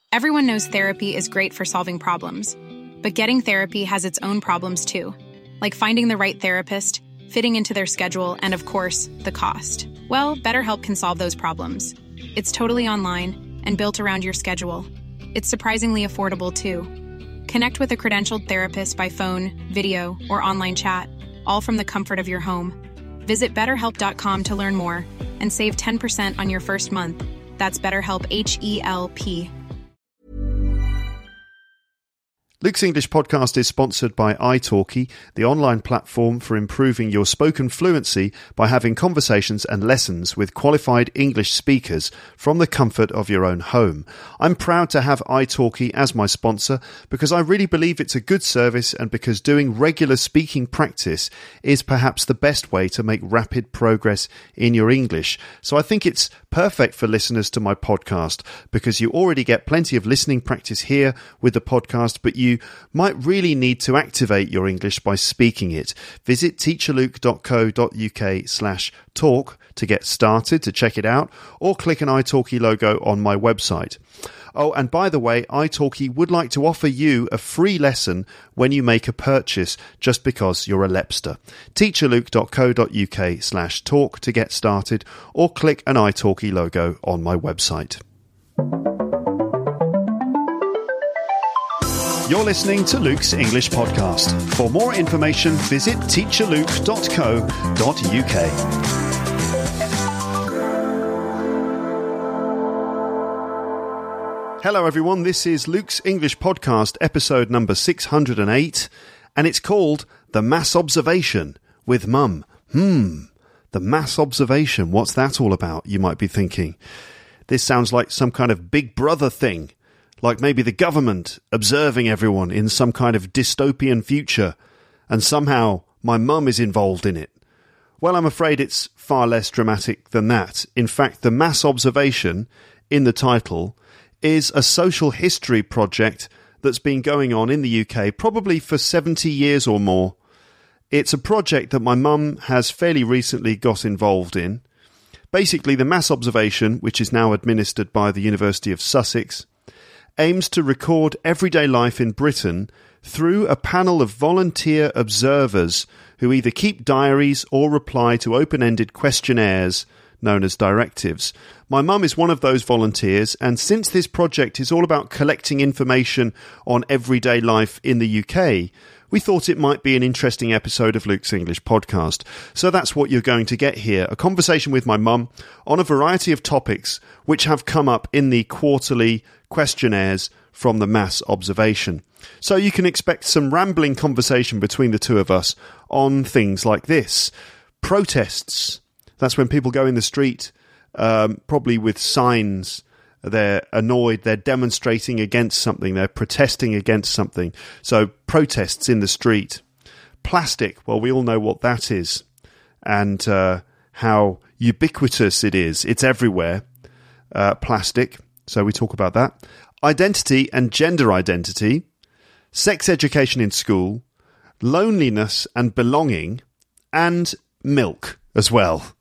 Everyone knows therapy is great for solving problems, but getting therapy has its own problems too, like finding the right therapist, fitting into their schedule, and of course, the cost. Well, BetterHelp can solve those problems. It's totally online and built around your schedule. It's surprisingly affordable too. Connect with a credentialed therapist by phone, video, or online chat, all from the comfort of your home. Visit BetterHelp.com to learn more and save 10% on your first month. That's BetterHelp, H-E-L-P. Luke's English podcast is sponsored by italki, the online platform for improving your spoken fluency by having conversations and lessons with qualified English speakers from the comfort of your own home. I'm proud to have italki as my sponsor because I really believe it's a good service and because doing regular speaking practice is perhaps the best way to make rapid progress in your English. So I think it's perfect for listeners to my podcast because you already get plenty of listening practice here with the podcast, but you might really need to activate your English by speaking it. Visit teacherluke.co.uk/talk to get started, to check it out, or click an italki logo on my website. Oh, and by the way, italki would like to offer you a free lesson when you make a purchase just because you're a Lepster. teacherluke.co.uk/talk to get started, or click an italki logo on my website. You're listening to Luke's English Podcast. For more information, visit teacherluke.co.uk. Hello everyone, this is Luke's English Podcast, episode number 608, and it's called The Mass Observation with Mum. The mass observation, what's that all about, you might be thinking. This sounds like some kind of Big Brother thing. Like maybe the government observing everyone in some kind of dystopian future, and somehow my mum is involved in it. Well, I'm afraid it's far less dramatic than that. In fact, the mass observation in the title is a social history project that's been going on in the UK probably for 70 years or more. It's a project that my mum has fairly recently got involved in. Basically, the mass observation, which is now administered by the University of Sussex, aims to record everyday life in Britain through a panel of volunteer observers who either keep diaries or reply to open-ended questionnaires known as directives. My mum is one of those volunteers, and since this project is all about collecting information on everyday life in the UK, we thought it might be an interesting episode of Luke's English Podcast. So that's what you're going to get here, a conversation with my mum on a variety of topics which have come up in the quarterly questionnaires from the mass observation. So you can expect some rambling conversation between the two of us on things like this. Protests. That's when people go in the street, probably with signs. They're annoyed, they're demonstrating against something, they're protesting against something. So protests in the street. Plastic, well, we all know what that is and how ubiquitous it is. It's everywhere, plastic. So we talk about that. Identity and gender identity, sex education in school, loneliness and belonging, and milk as well.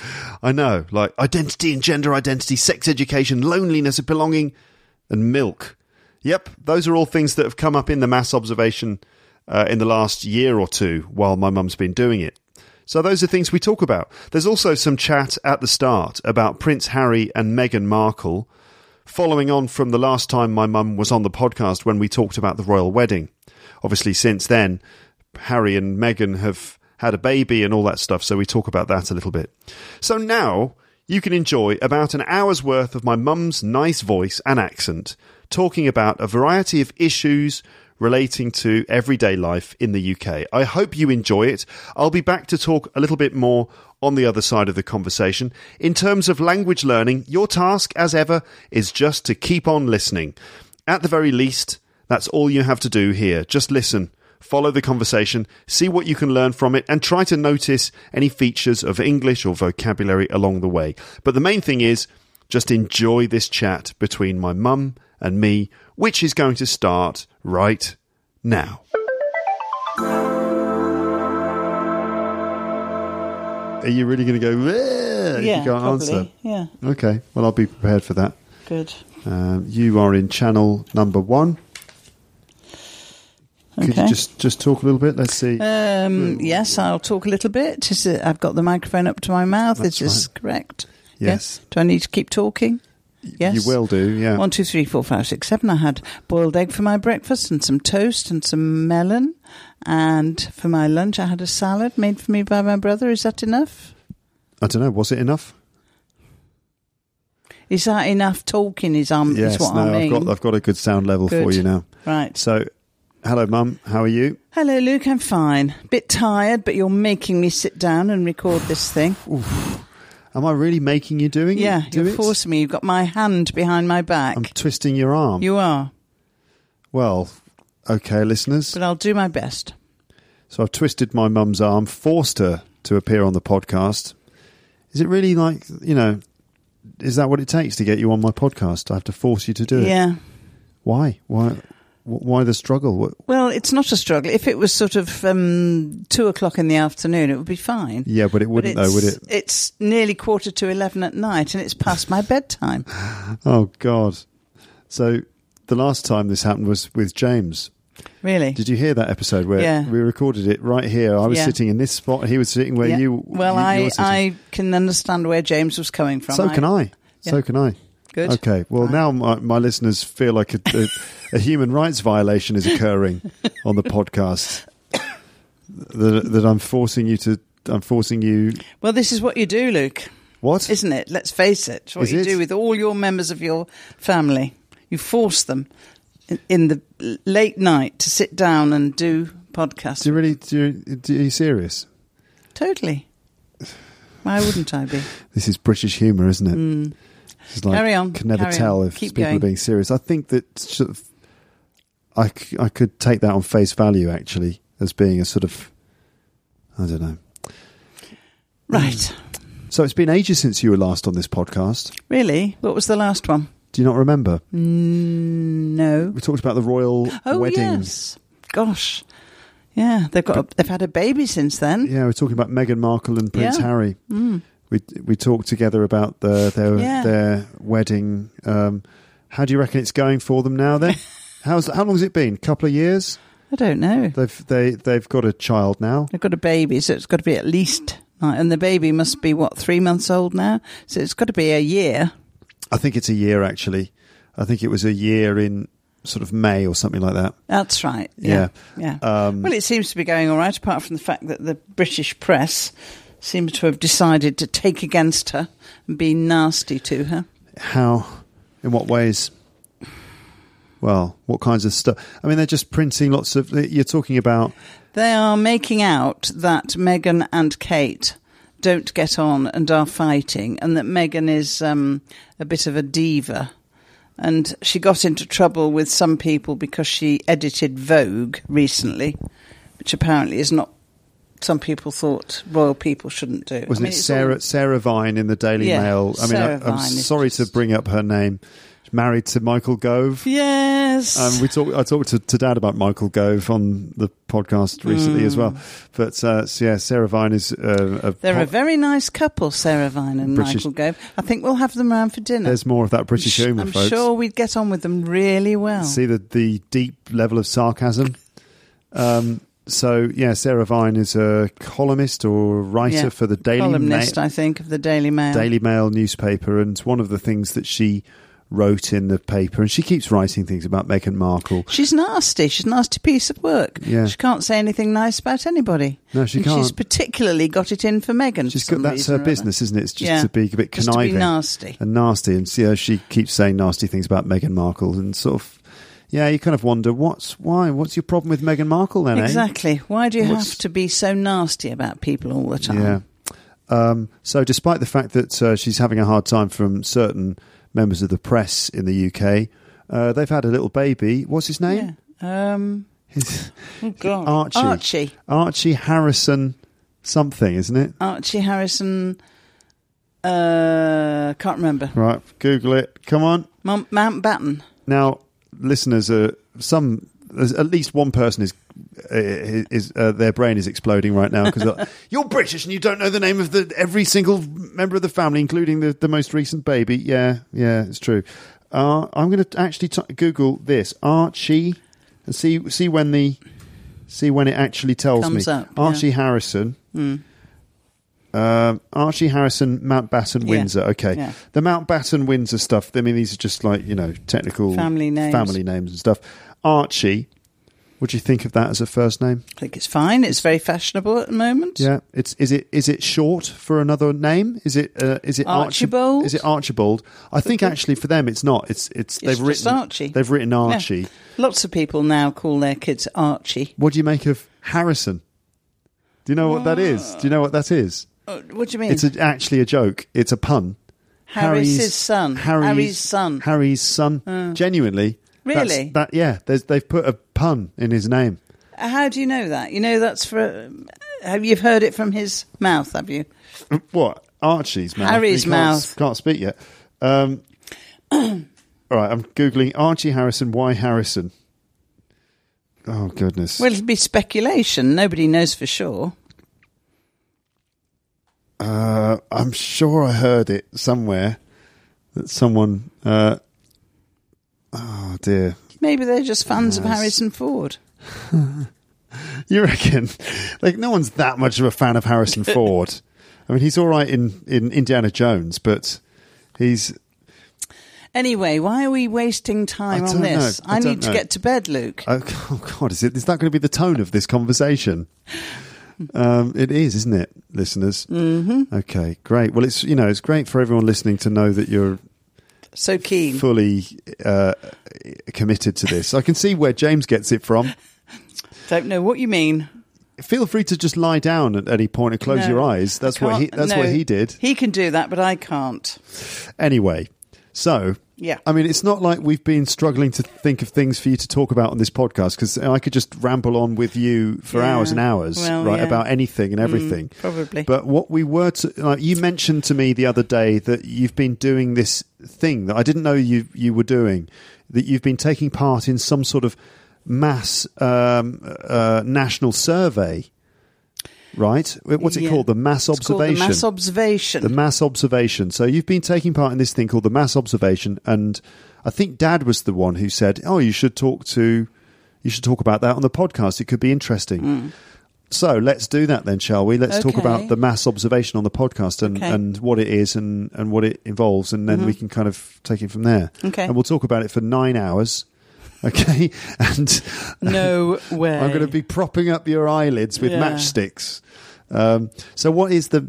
I know, like identity and gender identity, sex education, loneliness and belonging, and milk. Yep, those are all things that have come up in the mass observation in the last year or two while my mum's been doing it. So those are things we talk about. There's also some chat at the start about Prince Harry and Meghan Markle, following on from the last time my mum was on the podcast when we talked about the royal wedding. Obviously, since then, Harry and Meghan have had a baby and all that stuff, so we talk about that a little bit. So now you can enjoy about an hour's worth of my mum's nice voice and accent talking about a variety of issues relating to everyday life in the UK. I hope you enjoy it. I'll be back to talk a little bit more on the other side of the conversation. In terms of language learning, your task, as ever, is just to keep on listening. At the very least, that's all you have to do here. Just listen, follow the conversation, see what you can learn from it, and try to notice any features of English or vocabulary along the way. But the main thing is, just enjoy this chat between my mum and me, which is going to start right now. Are you really going to go, yeah, you can't probably. Answer? Yeah. Okay, well, I'll be prepared for that. Good. You are in channel number 1. Okay. Could you just talk a little bit? Let's see. Yes, I'll talk a little bit. I've got the microphone up to my mouth. That's Is this correct? Yes. Yeah? Do I need to keep talking? Yes. You will do, yeah. 1, 2, 3, 4, 5, 6, 7. I had boiled egg for my breakfast and some toast and some melon. And for my lunch, I had a salad made for me by my brother. Is that enough? I don't know. Was it enough? Is that enough talking? Is what I mean? I've got a good sound level for you now. Right. So, hello, Mum. How are you? Hello, Luke. I'm fine. Bit tired, but you're making me sit down and record this thing. Oof. Am I really making you do you're forcing me. You've got my hand behind my back. I'm twisting your arm. You are. Well, okay, listeners. But I'll do my best. So I've twisted my mum's arm, forced her to appear on the podcast. Is it really is that what it takes to get you on my podcast? I have to force you to do it? Yeah. Why? Why the struggle? Well, it's not a struggle. If it was sort of 2:00 in the afternoon, it would be fine. Yeah, but it wouldn't, though, would it? It's nearly 11:15 at night, and it's past my bedtime. Oh, God. So the last time this happened was with James. Really? Did you hear that episode where we recorded it right here? I was sitting in this spot. He was sitting where you... Well, I can understand where James was coming from. So can I. Yeah. So can I. Good. Okay. Well, now my listeners feel like a human rights violation is occurring on the podcast. that I'm forcing you. Well, this is what you do, Luke. What? Isn't it? Let's face it. It's what you do with all your members of your family. You force them in the late night to sit down and do podcasts. Are you serious? Totally. Why wouldn't I be? This is British humour, isn't it? It's like, carry on. Can never tell if Keep people going. are being serious. I think that sort of, I could take that on face value, actually, as being a sort of, I don't know. Right. So it's been ages since you were last on this podcast. Really? What was the last one? Do you not remember? No. We talked about the royal wedding. Yes. Gosh. Yeah, they've had a baby since then. Yeah, we're talking about Meghan Markle and Prince Harry. Mm. We talked together about their wedding. How do you reckon it's going for them now? Then, how long has it been? A couple of years? I don't know. They've got a child now. They've got a baby, so it's got to be at least. And the baby must be 3 months old now, so it's got to be a year. I think it's a year, actually. I think it was a year in sort of May or something like that. That's right. Yeah. Well, it seems to be going all right, apart from the fact that the British press seems to have decided to take against her and be nasty to her. How? In what ways? Well, what kinds of stuff? I mean, they're just printing lots of... You're talking about... They are making out that Meghan and Kate don't get on and are fighting, and that Meghan is a bit of a diva. And she got into trouble with some people because she edited Vogue recently, which apparently is not... Some people thought royal people shouldn't do. Wasn't it Sarah Vine in the Daily Mail? I mean, I'm sorry to bring up her name. She's married to Michael Gove. Yes. I talked to Dad about Michael Gove on the podcast recently as well. But Sarah Vine is they're a very nice couple, Sarah Vine and Michael Gove. I think we'll have them round for dinner. There's more of that British humour, I'm folks. sure we'd get on with them really well. See the deep level of sarcasm. So, Sarah Vine is a columnist or writer for the Daily Mail. Columnist, I think, of the Daily Mail. Daily Mail newspaper. And one of the things that she wrote in the paper, and she keeps writing things about Meghan Markle. She's nasty. She's a nasty piece of work. Yeah. She can't say anything nice about anybody. No, she can't. She's particularly got it in for Meghan. That's her business, isn't it? It's just to be a bit conniving. Just to be nasty. And nasty. And she keeps saying nasty things about Meghan Markle and sort of... Yeah, you kind of wonder, what's your problem with Meghan Markle then, Exactly. Why do you have to be so nasty about people all the time? Yeah. So despite the fact that she's having a hard time from certain members of the press in the UK, they've had a little baby. What's his name? Yeah. Oh, God. Archie Harrison something, isn't it? Archie Harrison... can't remember. Right, Google it. Come on. Mountbatten. Now... Listeners, at least one person is their brain is exploding right now because you're British and you don't know the name of every single member of the family, including the most recent baby. Yeah, it's true. I'm going to actually Google this Archie and see when it actually tells Comes me. up, Archie Harrison. Archie Harrison, Mountbatten, Windsor. Okay, yeah. The Mountbatten, Windsor stuff. I mean, these are just like technical family names and stuff. Archie. What do you think of that as a first name? I think it's fine. It's very fashionable at the moment. Yeah, is it short for another name? Is it Archibald? Is it Archibald? I think actually for them it's not. It's they've written Archie. They've written Archie. Yeah. Lots of people now call their kids Archie. What do you make of Harrison? Do you know what that is? Do you know what that is? What do you mean? It's actually a joke. It's a pun. Harry's son. Harry's son. Harry's son. Genuinely. Really? They've put a pun in his name. How do you know that? You know that's for... Have you heard it from his mouth, have you? What? Archie's mouth? Harry's mouth. Can't speak yet. All right, I'm Googling Archie Harrison. Why Harrison? Oh, goodness. Well, it'll be speculation. Nobody knows for sure. I'm sure I heard it somewhere that someone... oh, dear. Maybe they're just fans of Harrison Ford. You reckon? Like, no one's that much of a fan of Harrison Ford. I mean, he's all right in Indiana Jones, but he's... Anyway, why are we wasting time on this? I need to get to bed, Luke. Oh, God, is that going to be the tone of this conversation? It is, isn't it, listeners? Mm-hmm. Okay, great. Well, it's great for everyone listening to know that you're so keen, fully committed to this. I can see where James gets it from. Don't know what you mean. Feel free to just lie down at any point and close your eyes. That's what he did. He can do that, but I can't. Anyway, so yeah. I mean, it's not like we've been struggling to think of things for you to talk about on this podcast, because I could just ramble on with you for hours and hours, about anything and everything. Probably. But what we were you mentioned to me the other day that you've been doing this thing that I didn't know you were doing, that you've been taking part in some sort of mass national survey. Right? What's it called? The mass observation. It's called the mass observation. The mass observation. So you've been taking part in this thing called the mass observation, and I think Dad was the one who said, "Oh, you should talk about that on the podcast. It could be interesting." Mm. So let's do that then, shall we? Let's talk about the mass observation on the podcast and what it is and what it involves, and then we can kind of take it from there. Okay. And we'll talk about it for 9 hours. Okay, and no way. I'm going to be propping up your eyelids with matchsticks. So what is the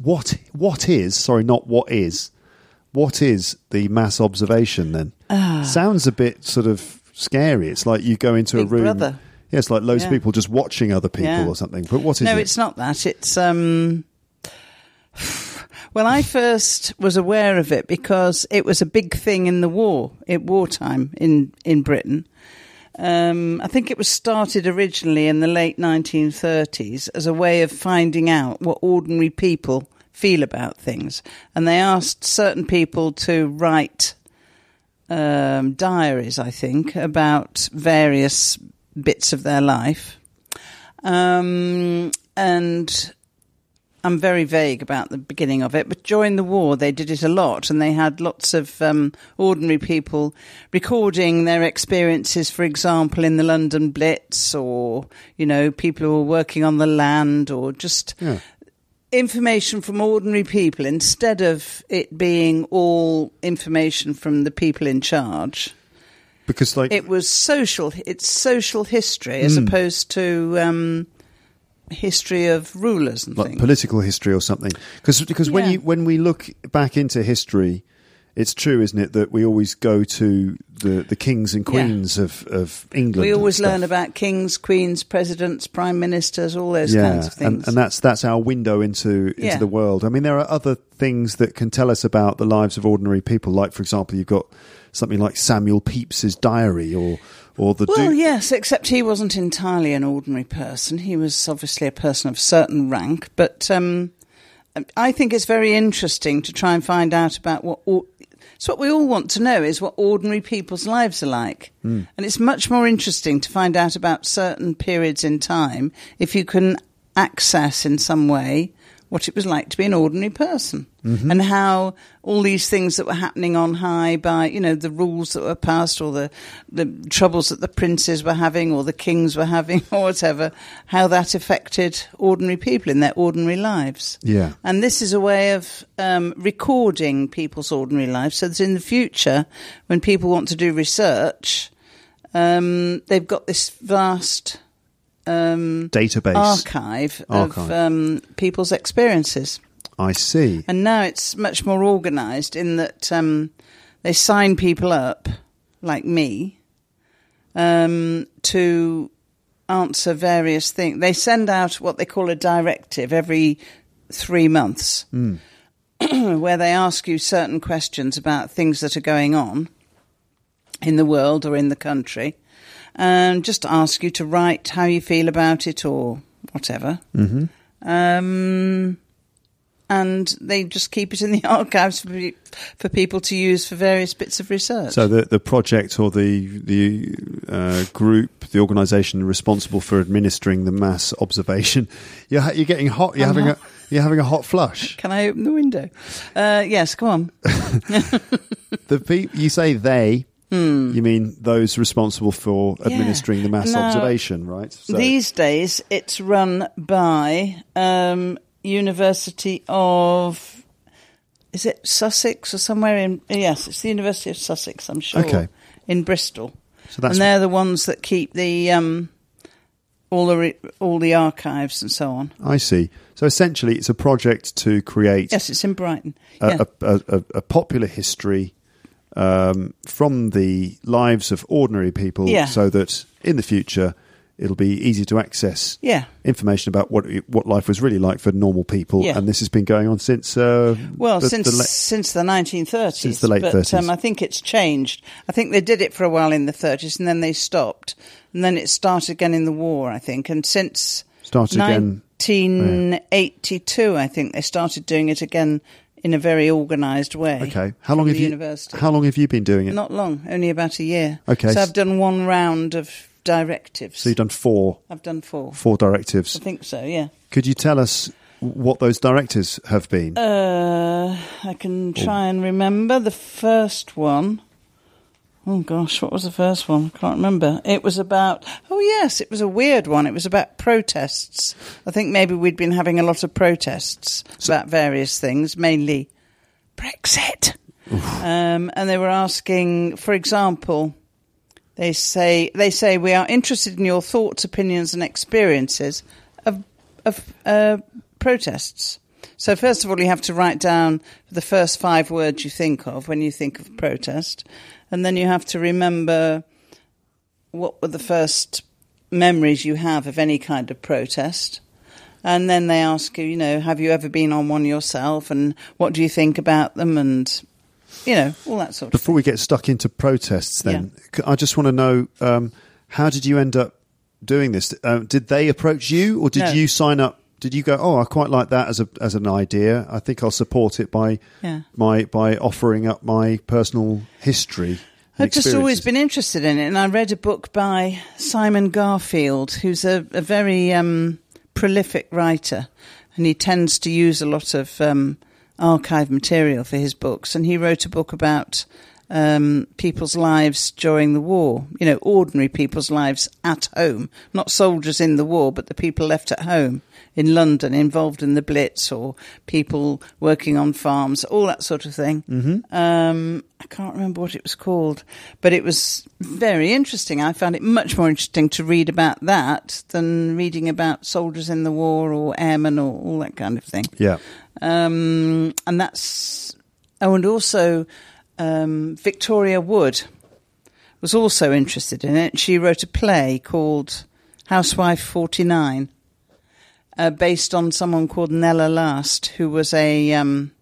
the mass observation then? Sounds a bit sort of scary. It's like you go into Big a room. Brother. Yeah, it's like loads of people just watching other people or something. But what is it? No, it's not that. It's well, I first was aware of it because it was a big thing in the wartime in Britain. I think it was started originally in the late 1930s as a way of finding out what ordinary people feel about things. And they asked certain people to write diaries, I think, about various bits of their life. And I'm very vague about the beginning of it, but during the war they did it a lot, and they had lots of ordinary people recording their experiences, for example, in the London Blitz, or, people who were working on the land, or just information from ordinary people, instead of it being all information from the people in charge. Because it was social history as opposed to... history of rulers and like things. Political history or something. Because when we look back into history, it's true, isn't it, that we always go to the kings and queens of England. We always learn about kings, queens, presidents, prime ministers, all those kinds of things. And that's our window into the world. I mean, there are other things that can tell us about the lives of ordinary people. Like, for example, you've got something like Samuel Pepys's diary, or the... Well, yes, except he wasn't entirely an ordinary person. He was obviously a person of certain rank. But I think it's very interesting to try and find out about it's what we all want to know, is what ordinary people's lives are like. And it's much more interesting to find out about certain periods in time if you can access in some way what it was like to be an ordinary person, and how all these things that were happening on high by, the rules that were passed, or the troubles that the princes were having or the kings were having or whatever, how that affected ordinary people in their ordinary lives. Yeah. And this is a way of recording people's ordinary lives, so that in the future, when people want to do research, they've got this vast database archive of people's experiences. I see. And now it's much more organised in that they sign people up, like me, to answer various things. They send out what they call a directive every 3 months, where they ask you certain questions about things that are going on in the world or in the country, and just ask you to write how you feel about it or whatever. And they just keep it in the archives for people to use for various bits of research. So the project or the group, the organisation responsible for administering the mass observation, you're getting hot. You're having a hot flush. Can I open the window? Yes, come on. You say they. You mean those responsible for administering the mass observation, right? So, these days, it's run by University of... Is it Sussex or somewhere in... Yes, it's the University of Sussex, I'm sure. Okay. In Bristol. So that's, and they're the ones that keep the all the archives and so on. I see. So essentially, it's a project to create... Yes, it's in Brighton. A popular history... from the lives of ordinary people, so that in the future it'll be easy to access information about what life was really like for normal people. And this has been going on since since the 1930s. Since the late 30s. I think it's changed. I think they did it for a while in the 30s, and then they stopped, and then it started again in the war, I think. And since 1982, I think they started doing it again in a very organised way. Okay. How long have you been doing it? Not long, only about a year. Okay. So I've done one round of directives. So you've done 4? I've done 4. 4 directives. I think so, yeah. Could you tell us what those directives have been? I can try and remember. The first one... Oh, gosh, what was the first one? I can't remember. It was about... Oh, yes, it was a weird one. It was about protests. I think maybe we'd been having a lot of protests about various things, mainly Brexit. And they were asking, for example, they say, we are interested in your thoughts, opinions and experiences of protests. So first of all, you have to write down the first 5 words you think of when you think of protest. And then you have to remember what were the first memories you have of any kind of protest. And then they ask you, have you ever been on one yourself? And what do you think about them? And, all that sort of Before we get stuck into protests then, I just want to know, how did you end up doing this? Did they approach you, or did you sign up? Did you go, I quite like that as an idea. I think I'll support it by offering up my personal history. I've just always been interested in it, and I read a book by Simon Garfield, who's a very prolific writer, and he tends to use a lot of archive material for his books. And he wrote a book about people's lives during the war, ordinary people's lives at home, not soldiers in the war, but the people left at home in London, involved in the Blitz, or people working on farms, all that sort of thing. I can't remember what it was called, but it was very interesting. I found it much more interesting to read about that than reading about soldiers in the war or airmen or all that kind of thing. Yeah. And that's... Oh, and also Victoria Wood was also interested in it. She wrote a play called Housewife 49, based on someone called Nella Last, who was a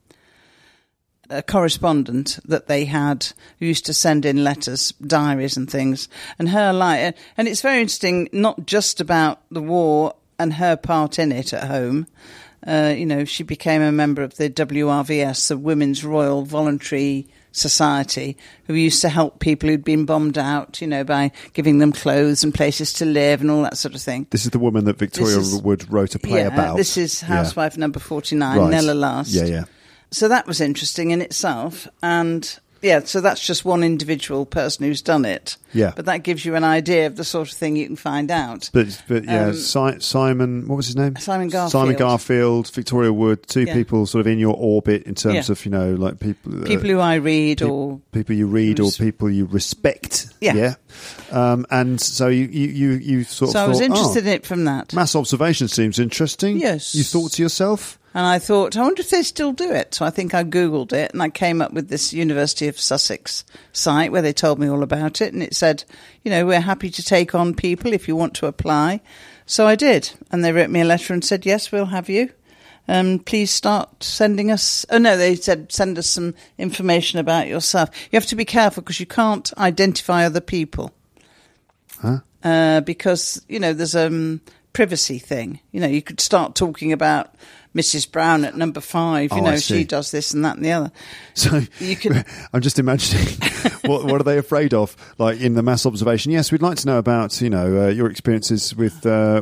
correspondent that they had, who used to send in letters, diaries and things. And her life, and it's very interesting, not just about the war and her part in it at home. She became a member of the WRVS, the Women's Royal Voluntary Society, who used to help people who'd been bombed out, by giving them clothes and places to live and all that sort of thing. This is the woman that Victoria Wood wrote a play about. This is Housewife number 49, Nella Last. Yeah. So that was interesting in itself. And so that's just one individual person who's done it. Yeah. But that gives you an idea of the sort of thing you can find out. But Simon, what was his name? Simon Garfield. Simon Garfield, Victoria Wood, two people sort of in your orbit in terms of, like people who I read or people you read or people you respect. Yeah. And so you sort of So I was interested in it from that. Mass observation seems interesting. Yes. You thought to yourself? And I thought, I wonder if they still do it. So I think I Googled it and I came up with this University of Sussex site where they told me all about it. And it said, we're happy to take on people if you want to apply. So I did. And they wrote me a letter and said, yes, we'll have you. Please start sending us... Oh, no, they said send us some information about yourself. You have to be careful because you can't identify other people. Huh? Because, there's a privacy thing. You could start talking about Mrs. Brown at number 5. She does this and that and the other. So you can. I'm just imagining what are they afraid of? Like in the mass observation, yes, we'd like to know about your experiences with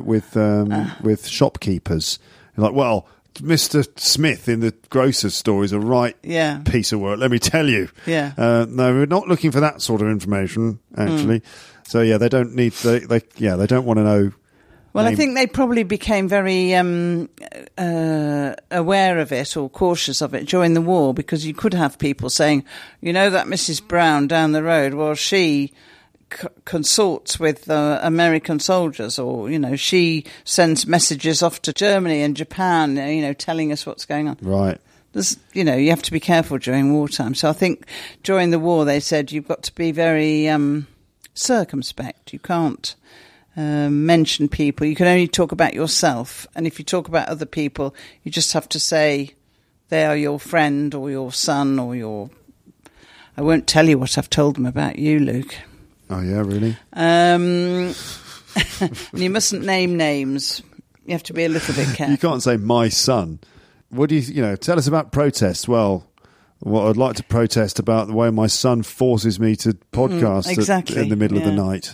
shopkeepers. You're like, well, Mr. Smith in the grocer's store is a right piece of work. Let me tell you. Yeah. No, we're not looking for that sort of information actually. So they don't need. They don't want to know. Well, I think they probably became very aware of it or cautious of it during the war because you could have people saying, that Mrs. Brown down the road, well, she consorts with American soldiers or, she sends messages off to Germany and Japan, telling us what's going on. Right. There's, you have to be careful during wartime. So I think during the war they said you've got to be very circumspect. You can't mention people. You can only talk about yourself, and if you talk about other people, you just have to say they are your friend or your son or your... I won't tell you what I've told them about you, Luke. Oh yeah, really? You mustn't name names. You have to be a little bit careful. You can't say my son. What do you tell us about protests? Well, I'd like to protest about the way my son forces me to podcast in the middle of the night.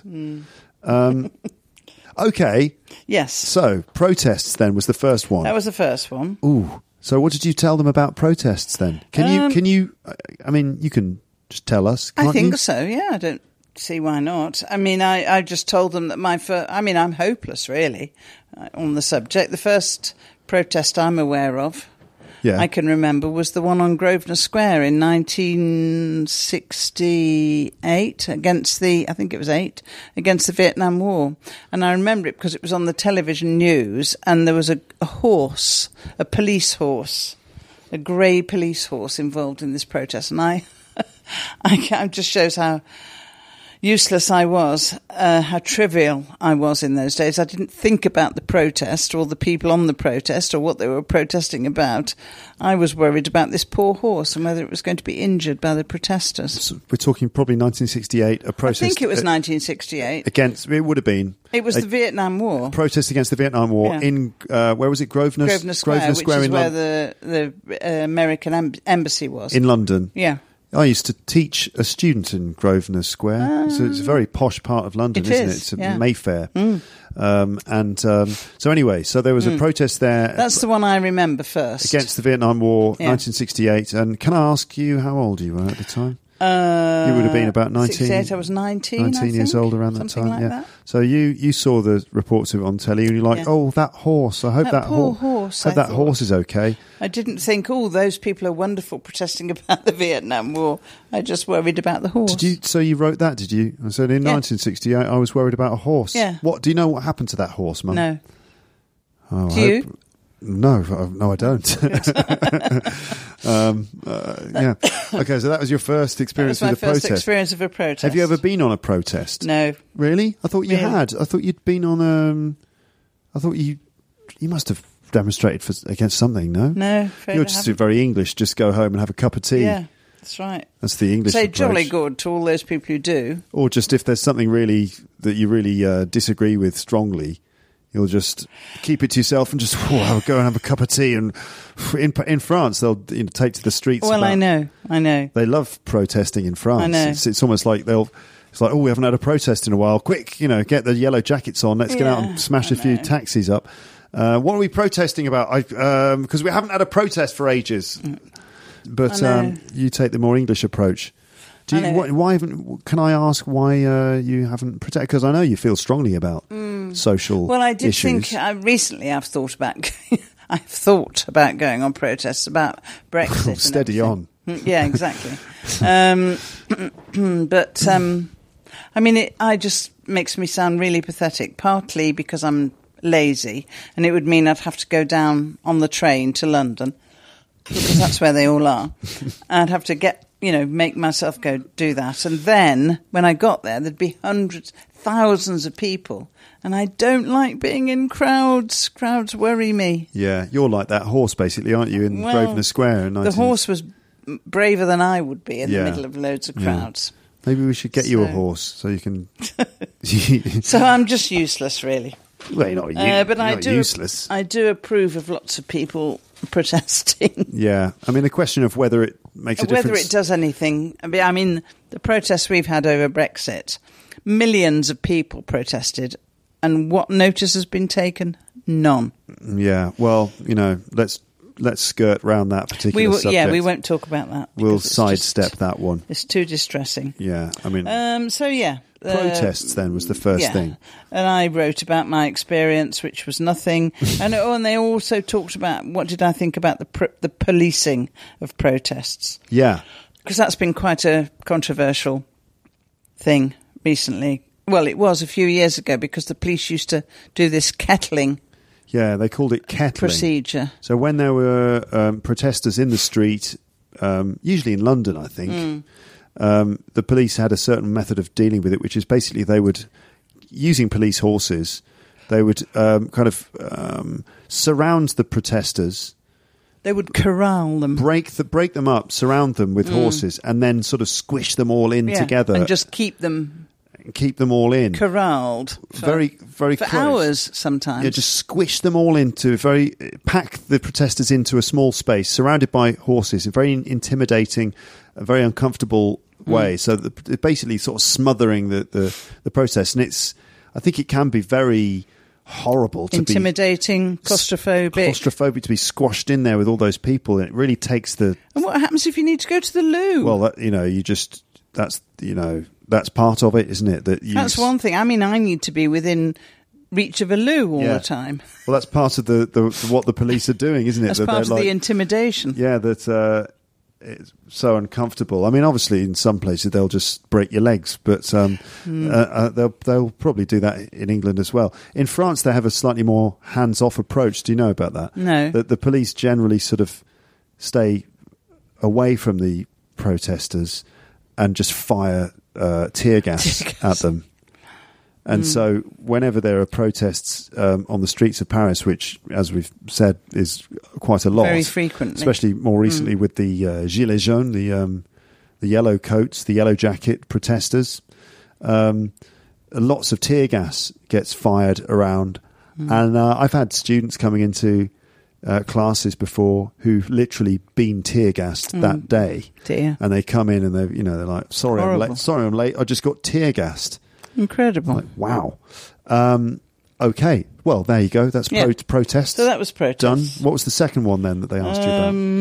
Okay. Yes. So, protests then was the first one. That was the first one. Ooh. So what did you tell them about protests then? Can you I mean, you can just tell us, can't you? I think so, yeah. I don't see why not. I mean, I just told them that I'm hopeless, really, on the subject. The first protest I'm aware of, I can remember, was the one on Grosvenor Square in 1968 against the Vietnam War. And I remember it because it was on the television news and there was a horse, a police horse, a grey police horse involved in this protest. And it just shows how useless I was, how trivial I was in those days. I didn't think about the protest or the people on the protest or what they were protesting about. I was worried about this poor horse and whether it was going to be injured by the protesters. So we're talking probably 1968, a protest. I think it was 1968. It would have been. It was the Vietnam War. Protest against the Vietnam War in, where was it, Grosvenor Square, which is where the American embassy was. In London. Yeah. I used to teach a student in Grosvenor Square, so it's a very posh part of London, isn't it? It's Mayfair. So anyway, so there was a protest there. That's the one I remember first. Against the Vietnam War, 1968. And can I ask you how old you were at the time? You would have been about 19. 68, I was 19. 19 years old around that Something time. like that. So you saw the reports of it on telly, and you're like, oh, that horse. I hope that horse is okay. I didn't think, those people are wonderful protesting about the Vietnam War. I just worried about the horse. So you wrote that, did you? I said in 1968, I was worried about a horse. Yeah. Do you know what happened to that horse, Mum? No. Do you? No, I don't. Yeah. Okay, so that was your first experience with a protest. That was my first experience of a protest. Have you ever been on a protest? No. Really? I thought you had. I thought you'd been on I thought you must have demonstrated against something, no? No. You're just very English, just go home and have a cup of tea. Yeah, that's right. That's the English approach. Jolly good to all those people who do. Or just if there's something really that you really disagree with strongly, You'll just keep it to yourself and just go and have a cup of tea. And in France, they'll take to the streets. Well, I know. They love protesting in France. I know. It's almost like it's like, we haven't had a protest in a while. Quick, get the yellow jackets on. Let's get out and smash a few taxis up. What are we protesting about? Because we haven't had a protest for ages. But you take the more English approach. Can I ask why you haven't protected? Because I know you feel strongly about social issues. Well, I did think recently I've thought about going on protests about Brexit. and Steady on. Yeah, exactly. But I mean, it just makes me sound really pathetic. Partly because I'm lazy, and it would mean I'd have to go down on the train to London because that's where they all are. I'd have to make myself go do that. And then when I got there, there'd be hundreds, thousands of people. And I don't like being in crowds. Crowds worry me. Yeah, you're like that horse, basically, aren't you, in Grosvenor Square? The horse was braver than I would be in the middle of loads of crowds. Yeah. Maybe we should get you a horse so you can... So I'm just useless, really. Well, you're not, but you're not useless. I do approve of lots of people protesting. Yeah. I mean, the question of whether it makes a difference... Whether it does anything... I mean, the protests we've had over Brexit, millions of people protested, and what notice has been taken? None. Yeah. Well, let's skirt round that particular subject. Yeah, we won't talk about that. We'll sidestep that one. It's too distressing. Yeah, I mean... protests then was the first thing. And I wrote about my experience, which was nothing. and they also talked about what did I think about the policing of protests. Yeah. Because that's been quite a controversial thing recently. Well, it was a few years ago because the police used to do this kettling. Yeah, they called it kettling. Procedure. So when there were protesters in the street, usually in London, I think, the police had a certain method of dealing with it, which is basically they would, using police horses, they would surround the protesters. They would corral them. Break them up, surround them with horses, and then sort of squish them all in together. And just keep them all in. Corralled. Very for close. Hours sometimes. Yeah, just squish them all pack the protesters into a small space, surrounded by horses, a very intimidating, a very uncomfortable way. So basically sort of smothering the process. And I think it can be very horrible to intimidating, claustrophobic to be squashed in there with all those people. And it really takes the... And what happens if you need to go to the loo? Well, that's part of it, isn't it? That's one thing. I mean, I need to be within reach of a loo all the time. Well, that's part of the what the police are doing, isn't it? That's part of the intimidation. Yeah, that it's so uncomfortable. I mean, obviously, in some places they'll just break your legs, but they'll probably do that in England as well. In France, they have a slightly more hands-off approach. Do you know about that? No. The police generally sort of stay away from the protesters and just fire tear gas at them. And so whenever there are protests on the streets of Paris, which, as we've said, is quite a lot. Very frequently. Especially more recently with the Gilets jaunes, the yellow coats, the yellow jacket protesters. Lots of tear gas gets fired around. And I've had students coming into classes before who've literally been tear gassed that day. Dear. And they come in and they're like, sorry, I'm late. I just got tear gassed. Incredible. Like, wow. Okay. Well, there you go. That's protest. So that was protest. Done. What was the second one then that they asked you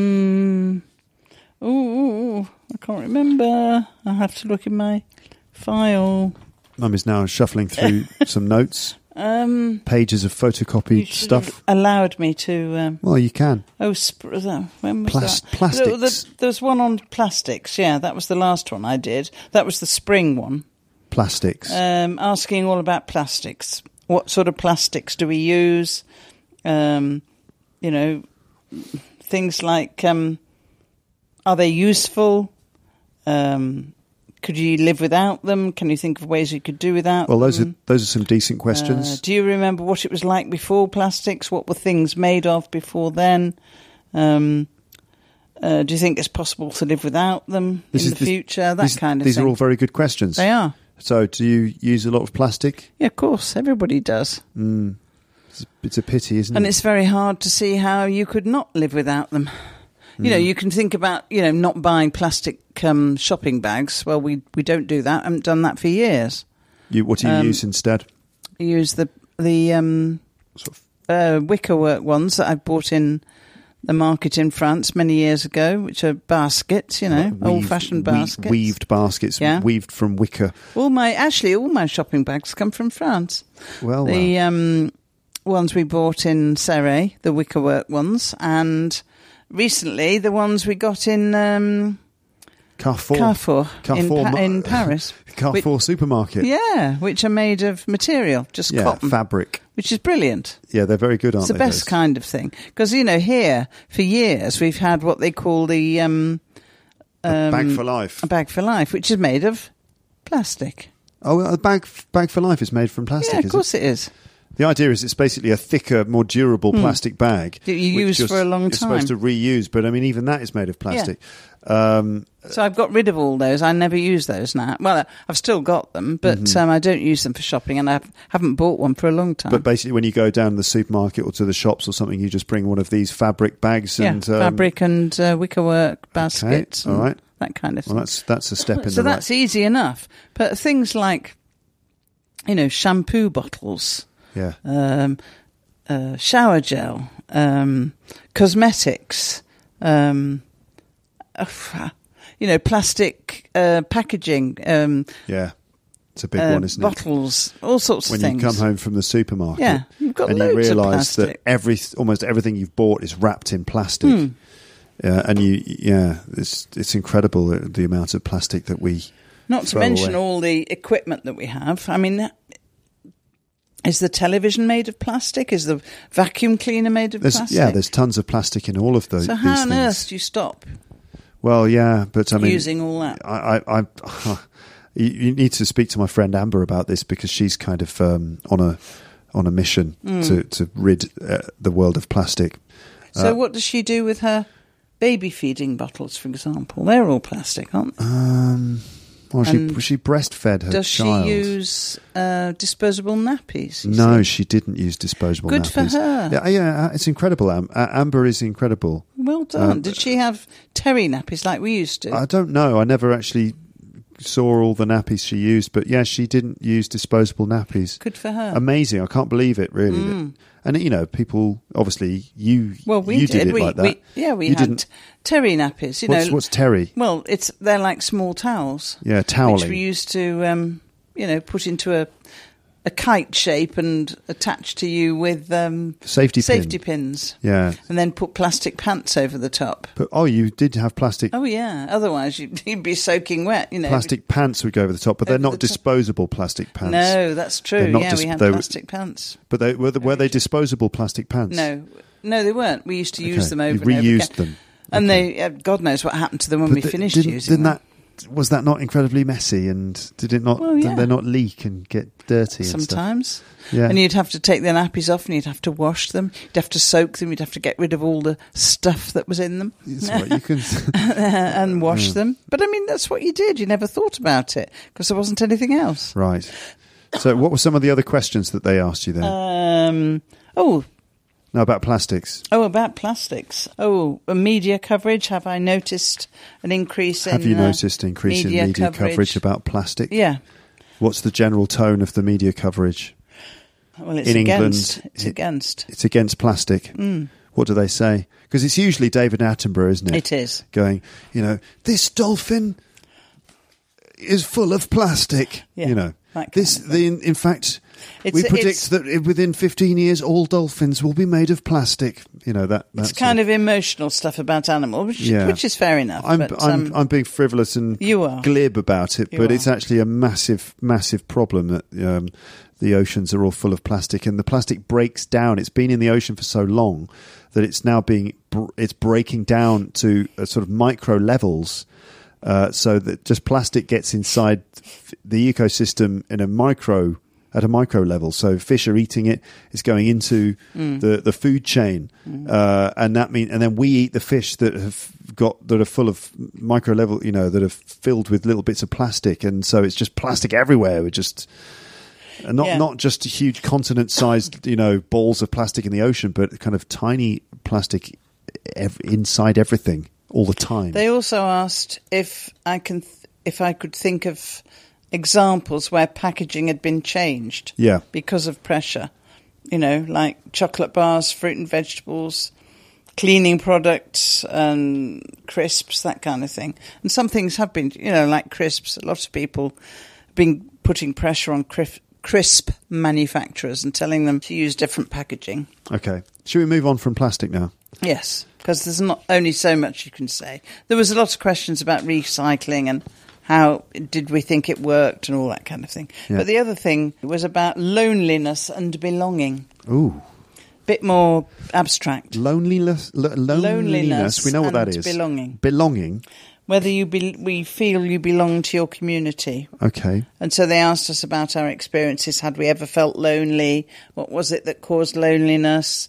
about? I can't remember. I'll have to look in my file. Mum is now shuffling through some notes. Pages of photocopied stuff. Allowed me to. Well, you can. When was that? Plastics. There was one on plastics. Yeah, that was the last one I did. That was the spring one. Plastics. Asking all about plastics. What sort of plastics do we use? Things like, are they useful? Could you live without them? Can you think of ways you could do without them? Well, those are some decent questions. Do you remember what it was like before plastics? What were things made of before then? Do you think it's possible to live without them in the future? That kind of thing. These are all very good questions. They are. So do you use a lot of plastic? Yeah, of course. Everybody does. It's a pity, isn't And it? it's very hard to see how you could not live without them. You know, you can think about, not buying plastic shopping bags. Well, we don't do that. I haven't done that for years. What do you use instead? I use the wickerwork ones that I bought in the market in France many years ago, which are baskets, old-fashioned baskets. Weaved baskets, weaved from wicker. All my shopping bags come from France. Well, the ones we bought in Serre, the wickerwork ones, and recently the ones we got in Carrefour in Paris. Carrefour supermarket. Yeah, which are made of material, just cotton. Fabric. Which is brilliant. Yeah, they're very good, aren't they? It's the best kind of thing. Because, here, for years, we've had what they call the... Bag for Life. A Bag for Life, which is made of plastic. Oh, a bag for Life is made from plastic, of course it is. The idea is it's basically a thicker, more durable plastic bag. That you use for a long time. You're supposed to reuse, but, even that is made of plastic. So I've got rid of all those. I never use those now. Well, I've still got them, but I don't use them for shopping, and I haven't bought one for a long time. But basically, when you go down to the supermarket or to the shops or something, you just bring one of these fabric bags. Yeah, and fabric and wickerwork baskets. Okay, all right. That kind of thing. Well, that's a step in So the right... that's easy enough. But things like, shampoo bottles... Yeah. Shower gel, cosmetics, plastic packaging. Yeah, it's a big one, isn't bottles, all sorts of things. When you come home from the supermarket, yeah, you've got and loads you of realise plastic. that almost everything you've bought is wrapped in plastic. And it's incredible the amount of plastic that we. Not to mention all the equipment that we have. I mean, is the television made of plastic? Is the vacuum cleaner made of plastic? Yeah, there's tons of plastic in all of those. So how on earth do you stop? Well, yeah, but I mean, using all that. You need to speak to my friend Amber about this because she's kind of on a mission to rid the world of plastic. So what does she do with her baby feeding bottles, for example? They're all plastic, aren't they? Well, she breastfed her does child. Does she use disposable nappies? No, she didn't use disposable nappies. Good for her. Yeah, it's incredible. Amber is incredible. Well done. Did she have terry nappies like we used to? I don't know. I never actually saw all the nappies she used, but yeah, she didn't use disposable nappies. Good for her. Amazing. I can't believe it, really. And, people, obviously, you did it like that. We had terry nappies. What's terry? Well, they're like small towels. Yeah, toweling. Which we used to, put into a kite shape and attach to you with safety pins. Yeah. And then put plastic pants over the top. But you did have plastic. Oh yeah. Otherwise you'd be soaking wet. Plastic pants would go over the top, but they're not disposable plastic pants. No, that's true. We had plastic pants. But were they disposable plastic pants? No, they weren't. We used to use them over and over reused again. them. And they, God knows what happened to them when we finished using them. Was that not incredibly messy? And did it not? Well, yeah. Did they not leak and get dirty? Sometimes. And stuff? Yeah. And you'd have to take their nappies off, and you'd have to wash them. You'd have to soak them. You'd have to get rid of all the stuff that was in them. That's right. You can and wash them. But I mean, that's what you did. You never thought about it because there wasn't anything else. Right. So, what were some of the other questions that they asked you then? No, about plastics. About plastics. Media coverage. Have I noticed an increase Have you noticed an increase in media coverage about plastic? Yeah. What's the general tone of the media coverage? Well, it's in against. England, It's against. It's against plastic. What do they say? Because it's usually David Attenborough, isn't it? It is. Going, this dolphin is full of plastic. Yeah, in fact... We predict that within 15 years, all dolphins will be made of plastic. That's kind of emotional stuff about animals, which is fair enough. I'm being frivolous and glib about it, but it's actually a massive, massive problem that the oceans are all full of plastic, and the plastic breaks down. It's been in the ocean for so long that it's now it's breaking down to sort of micro levels. So that just plastic gets inside the ecosystem at a micro level. So fish are eating it. It's going into the food chain, and then we eat the fish that are full of micro level, that are filled with little bits of plastic, and so it's just plastic everywhere. And not just huge continent-sized, balls of plastic in the ocean, but kind of tiny plastic inside everything all the time. They also asked if I could think of examples where packaging had been changed because of pressure. Like chocolate bars, fruit and vegetables, cleaning products and crisps, that kind of thing. And some things have been, like crisps. A lot of people have been putting pressure on crisp manufacturers and telling them to use different packaging. Okay. Should we move on from plastic now? Yes, because there's not only so much you can say. There was a lot of questions about recycling and how did we think it worked and all that kind of thing. Yeah. But the other thing was about loneliness and belonging. Ooh. Bit more abstract. Loneliness. We know what that is. Belonging. Whether we feel you belong to your community. Okay. And so they asked us about our experiences. Had we ever felt lonely? What was it that caused loneliness?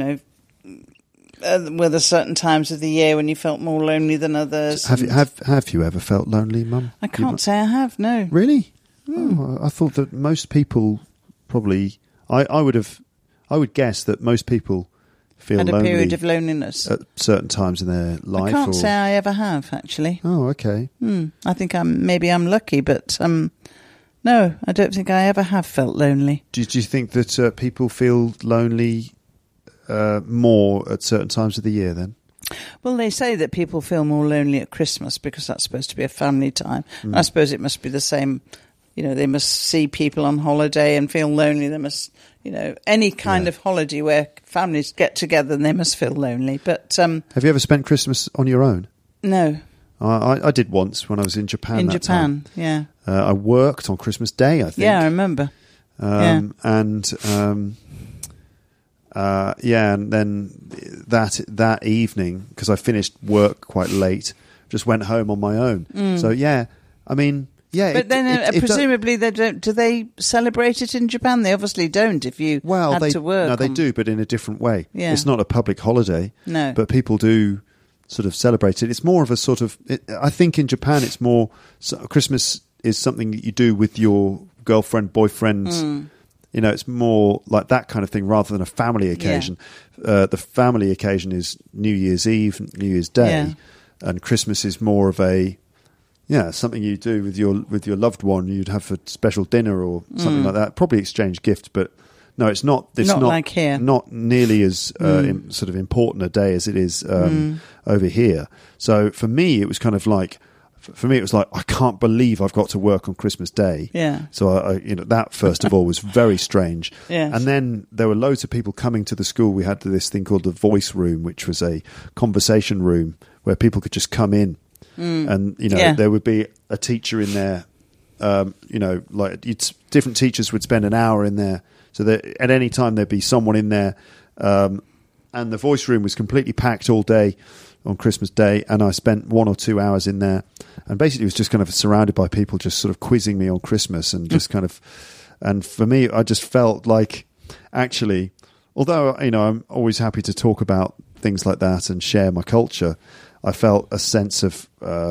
Were there certain times of the year when you felt more lonely than others? Have you ever felt lonely, Mum? I can't say I have. No. Really? Oh, I thought that most people probably. I would guess that most people feel lonely. Had a period of loneliness at certain times in their life. I can't say I ever have, actually. Oh, okay. I think I'm lucky, but no, I don't think I ever have felt lonely. Do you think that people feel lonely more at certain times of the year then? Well, they say that people feel more lonely at Christmas because that's supposed to be a family time. I suppose it must be the same. They must see people on holiday and feel lonely. They must, any kind of holiday where families get together and they must feel lonely. But have you ever spent Christmas on your own? No. I did once when I was in Japan. In Japan, time. Yeah. I worked on Christmas Day, I think. Yeah, I remember. And then that evening, because I finished work quite late, just went home on my own. So but presumably they don't. Do they celebrate it in Japan? They obviously don't. If you had to work, no, they do, but in a different way. Yeah. It's not a public holiday. No, but people do sort of celebrate it. It's more of a sort of. I think in Japan, it's more Christmas is something that you do with your girlfriend, boyfriend. It's more like that kind of thing rather than a family occasion. Yeah. The family occasion is New Year's Eve, New Year's Day, and Christmas is more of something you do with your loved one. You'd have a special dinner or something like that. Probably exchange gifts, but no, it's not. It's not like here. Not nearly as sort of important a day as it is over here. So for me, it was kind of like. For me, it was like, I can't believe I've got to work on Christmas Day. Yeah. So, that, first of all, was very strange. Yes. And then there were loads of people coming to the school. We had this thing called the Voice Room, which was a conversation room where people could just come in. And, there would be a teacher in there, different teachers would spend an hour in there. So that at any time there'd be someone in there. And the Voice Room was completely packed all day on Christmas Day, and I spent 1 or 2 hours in there, and basically was just kind of surrounded by people just sort of quizzing me on Christmas, and just kind of, and for me, I just felt like, actually, although I'm always happy to talk about things like that and share my culture, I felt a sense of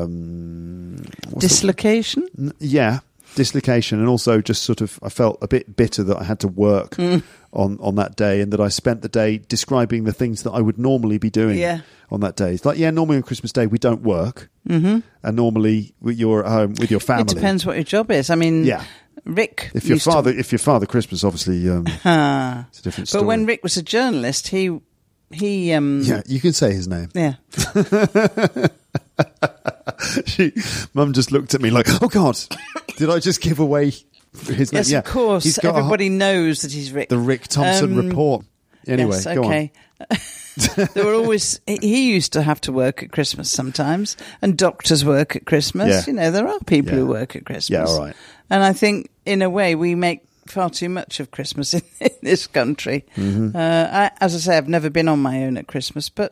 dislocation. Dislocation, and also just sort of I felt a bit bitter that I had to work on that day, and that I spent the day describing the things that I would normally be doing on that day. It's like, normally on Christmas Day we don't work, and normally you're at home with your family. It depends what your job is. I mean, Rick. If your Father Christmas, obviously, it's a different story. But when Rick was a journalist, he you can say his name. Yeah. Mum just looked at me like, oh God, did I just give away his name? Yes, of course. Everybody knows that he's Rick. The Rick Thompson report. Anyway, yes, go on. There were always. He used to have to work at Christmas sometimes, and doctors work at Christmas. Yeah. There are people who work at Christmas. Yeah, all right. And I think, in a way, we make far too much of Christmas in this country. As I say, I've never been on my own at Christmas, but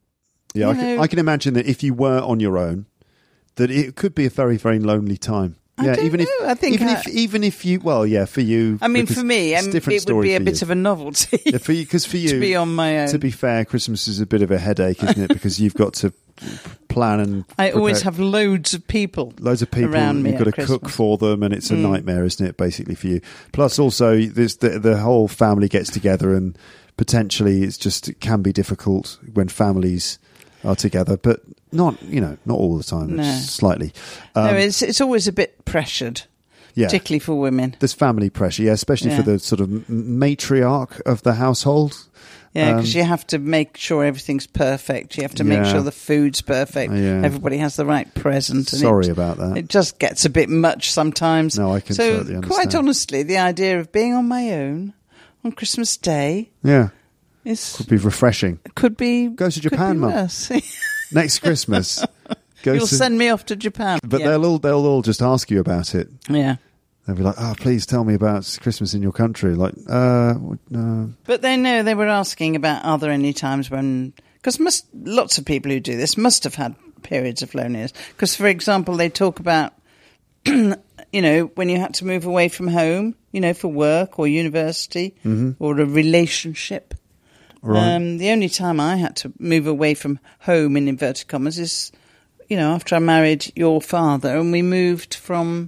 I can imagine that if you were on your own, that it could be a very, very lonely time. I don't know. I think even if you, well, yeah, for you. I mean, for me, it's a different it would be a story bit for of a novelty. Yeah, for you, to be on my own. To be fair, Christmas is a bit of a headache, isn't it? Because you've got to plan and I always have loads of people around me. You've got to cook for them, and it's a nightmare, isn't it? Basically for you. Plus, also, there's the whole family gets together, and potentially it can be difficult when families are together, but not all the time. No. Slightly. No, it's always a bit pressured. Yeah. Particularly for women. There's family pressure, yeah, especially for the sort of matriarch of the household. Yeah, because you have to make sure everything's perfect. You have to make sure the food's perfect. Everybody has the right present. And Sorry about that. It just gets a bit much sometimes. No, I can totally understand. Quite honestly, the idea of being on my own on Christmas Day... Yeah. Could be refreshing. Could be... Go to Japan, Mum. Next Christmas. You'll send me off to Japan. But they'll all just ask you about it. Yeah. They'll be like, please tell me about Christmas in your country. Like, no. But they know they were asking about are there any times when... Because lots of people who do this must have had periods of loneliness. Because, for example, they talk about, when you had to move away from home, for work or university or a relationship. Right. The only time I had to move away from home, in inverted commas, is, after I married your father and we moved from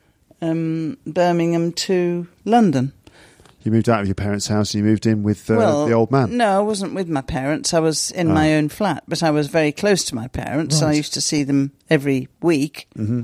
Birmingham to London. You moved out of your parents' house and you moved in with the old man? No, I wasn't with my parents. I was in my own flat, but I was very close to my parents. Right. So I used to see them every week. Mm-hmm.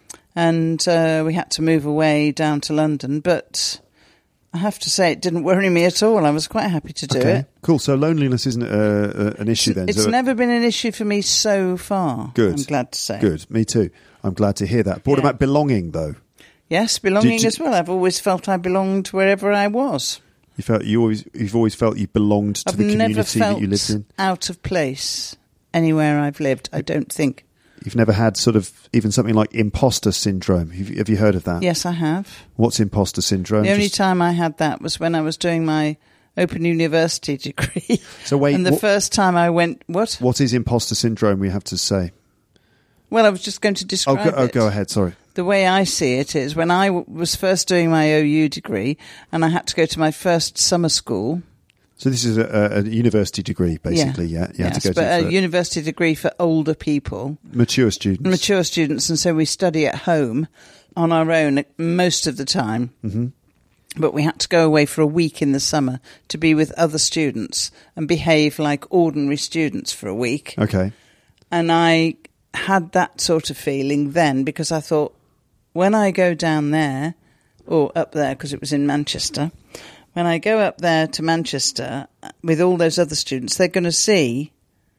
And we had to move away down to London, but... I have to say, it didn't worry me at all. I was quite happy to do it. Cool. So loneliness isn't an issue then? It's never been an issue for me so far. Good. I'm glad to say. Good. Me too. I'm glad to hear that. But what about belonging, though? Yes, belonging as well. I've always felt I belonged wherever I was. You've always felt you belonged to the community that you lived in? I've never felt out of place anywhere I've lived, I don't think. You've never had sort of even something like imposter syndrome. Have you heard of that? Yes, I have. What's imposter syndrome? The only time I had that was when I was doing my Open University degree. So wait, and the first time I went, what? What is imposter syndrome, we have to say? Well, I was just going to describe it. Go ahead, sorry. The way I see it is when I was first doing my OU degree and I had to go to my first summer school... So this is a university degree, basically, yeah? Yes, but a university degree for older people. Mature students. And so we study at home on our own most of the time. Mm-hmm. But we had to go away for a week in the summer to be with other students and behave like ordinary students for a week. Okay. And I had that sort of feeling then because I thought, when I go down there, or up there because it was in Manchester... When I go up there to Manchester with all those other students, they're going to see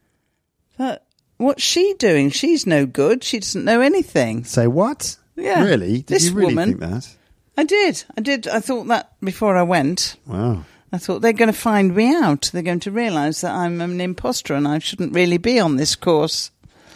that what's she doing? She's no good. She doesn't know anything. Say what? Yeah. Really? Did you really think that? I did. I thought that before I went. Wow. I thought they're going to find me out. They're going to realise that I'm an imposter and I shouldn't really be on this course.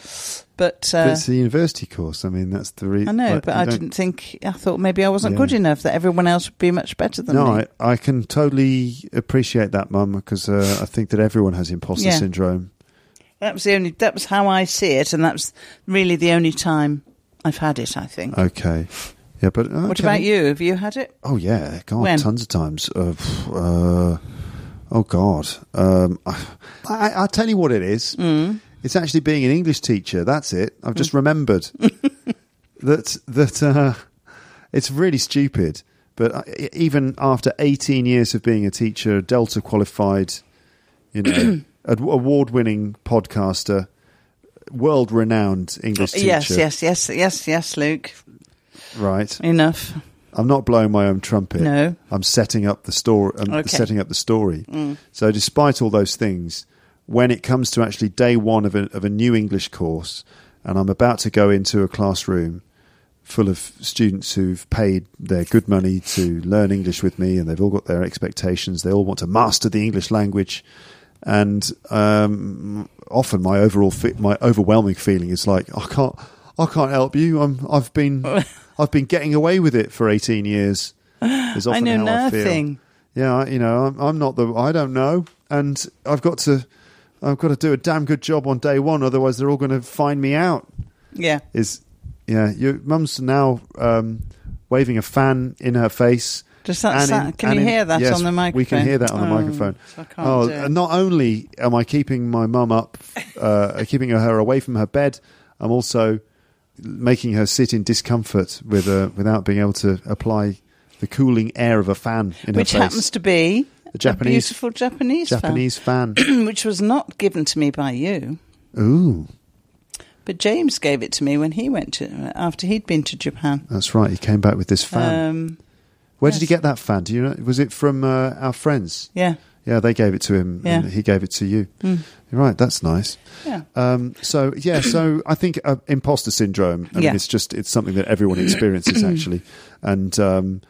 But it's a university course. I mean, that's the reason. I know, but I didn't think... I thought maybe I wasn't good enough, that everyone else would be much better than me. No, I can totally appreciate that, Mum, because I think that everyone has imposter syndrome. That was how I see it, and that's really the only time I've had it, I think. Okay. Yeah, but... Okay. What about you? Have you had it? Oh, yeah. God, when? Tons of times. Oh, God. I'll tell you what it is. It's actually being an English teacher. That's it. I've just remembered that it's really stupid. But even after 18 years of being a teacher, Delta qualified, award-winning podcaster, world-renowned English teacher. Yes, Luke. Right. Enough. I'm not blowing my own trumpet. No. I'm setting up the story. Setting up the story. So despite all those things, when it comes to actually day one of a new English course, and I'm about to go into a classroom full of students who've paid their good money to learn English with me, and they've all got their expectations. They all want to master the English language, and often my overwhelming feeling is like, I can't help you. I've been getting away with it for 18 years. Is often I know how nothing. I feel. Yeah, I'm not I don't know, and I've got to do a damn good job on day one, otherwise they're all going to find me out. Yeah. Is Yeah, your mum's now waving a fan in her face. Does that can you hear that yes, on the microphone? We can hear that on the microphone. So I can't do it. Not only am I keeping my mum up, keeping her away from her bed, I'm also making her sit in discomfort without being able to apply the cooling air of a fan in her face. Which happens to be a beautiful Japanese fan. Which was not given to me by you. Ooh. But James gave it to me when he went after he'd been to Japan. That's right. He came back with this fan. Where did he get that fan? Do you know? Was it from our friends? Yeah. Yeah, they gave it to him, and he gave it to you. Mm. Right, that's nice. Yeah. So I think imposter syndrome. I mean, it's something that everyone experiences actually, and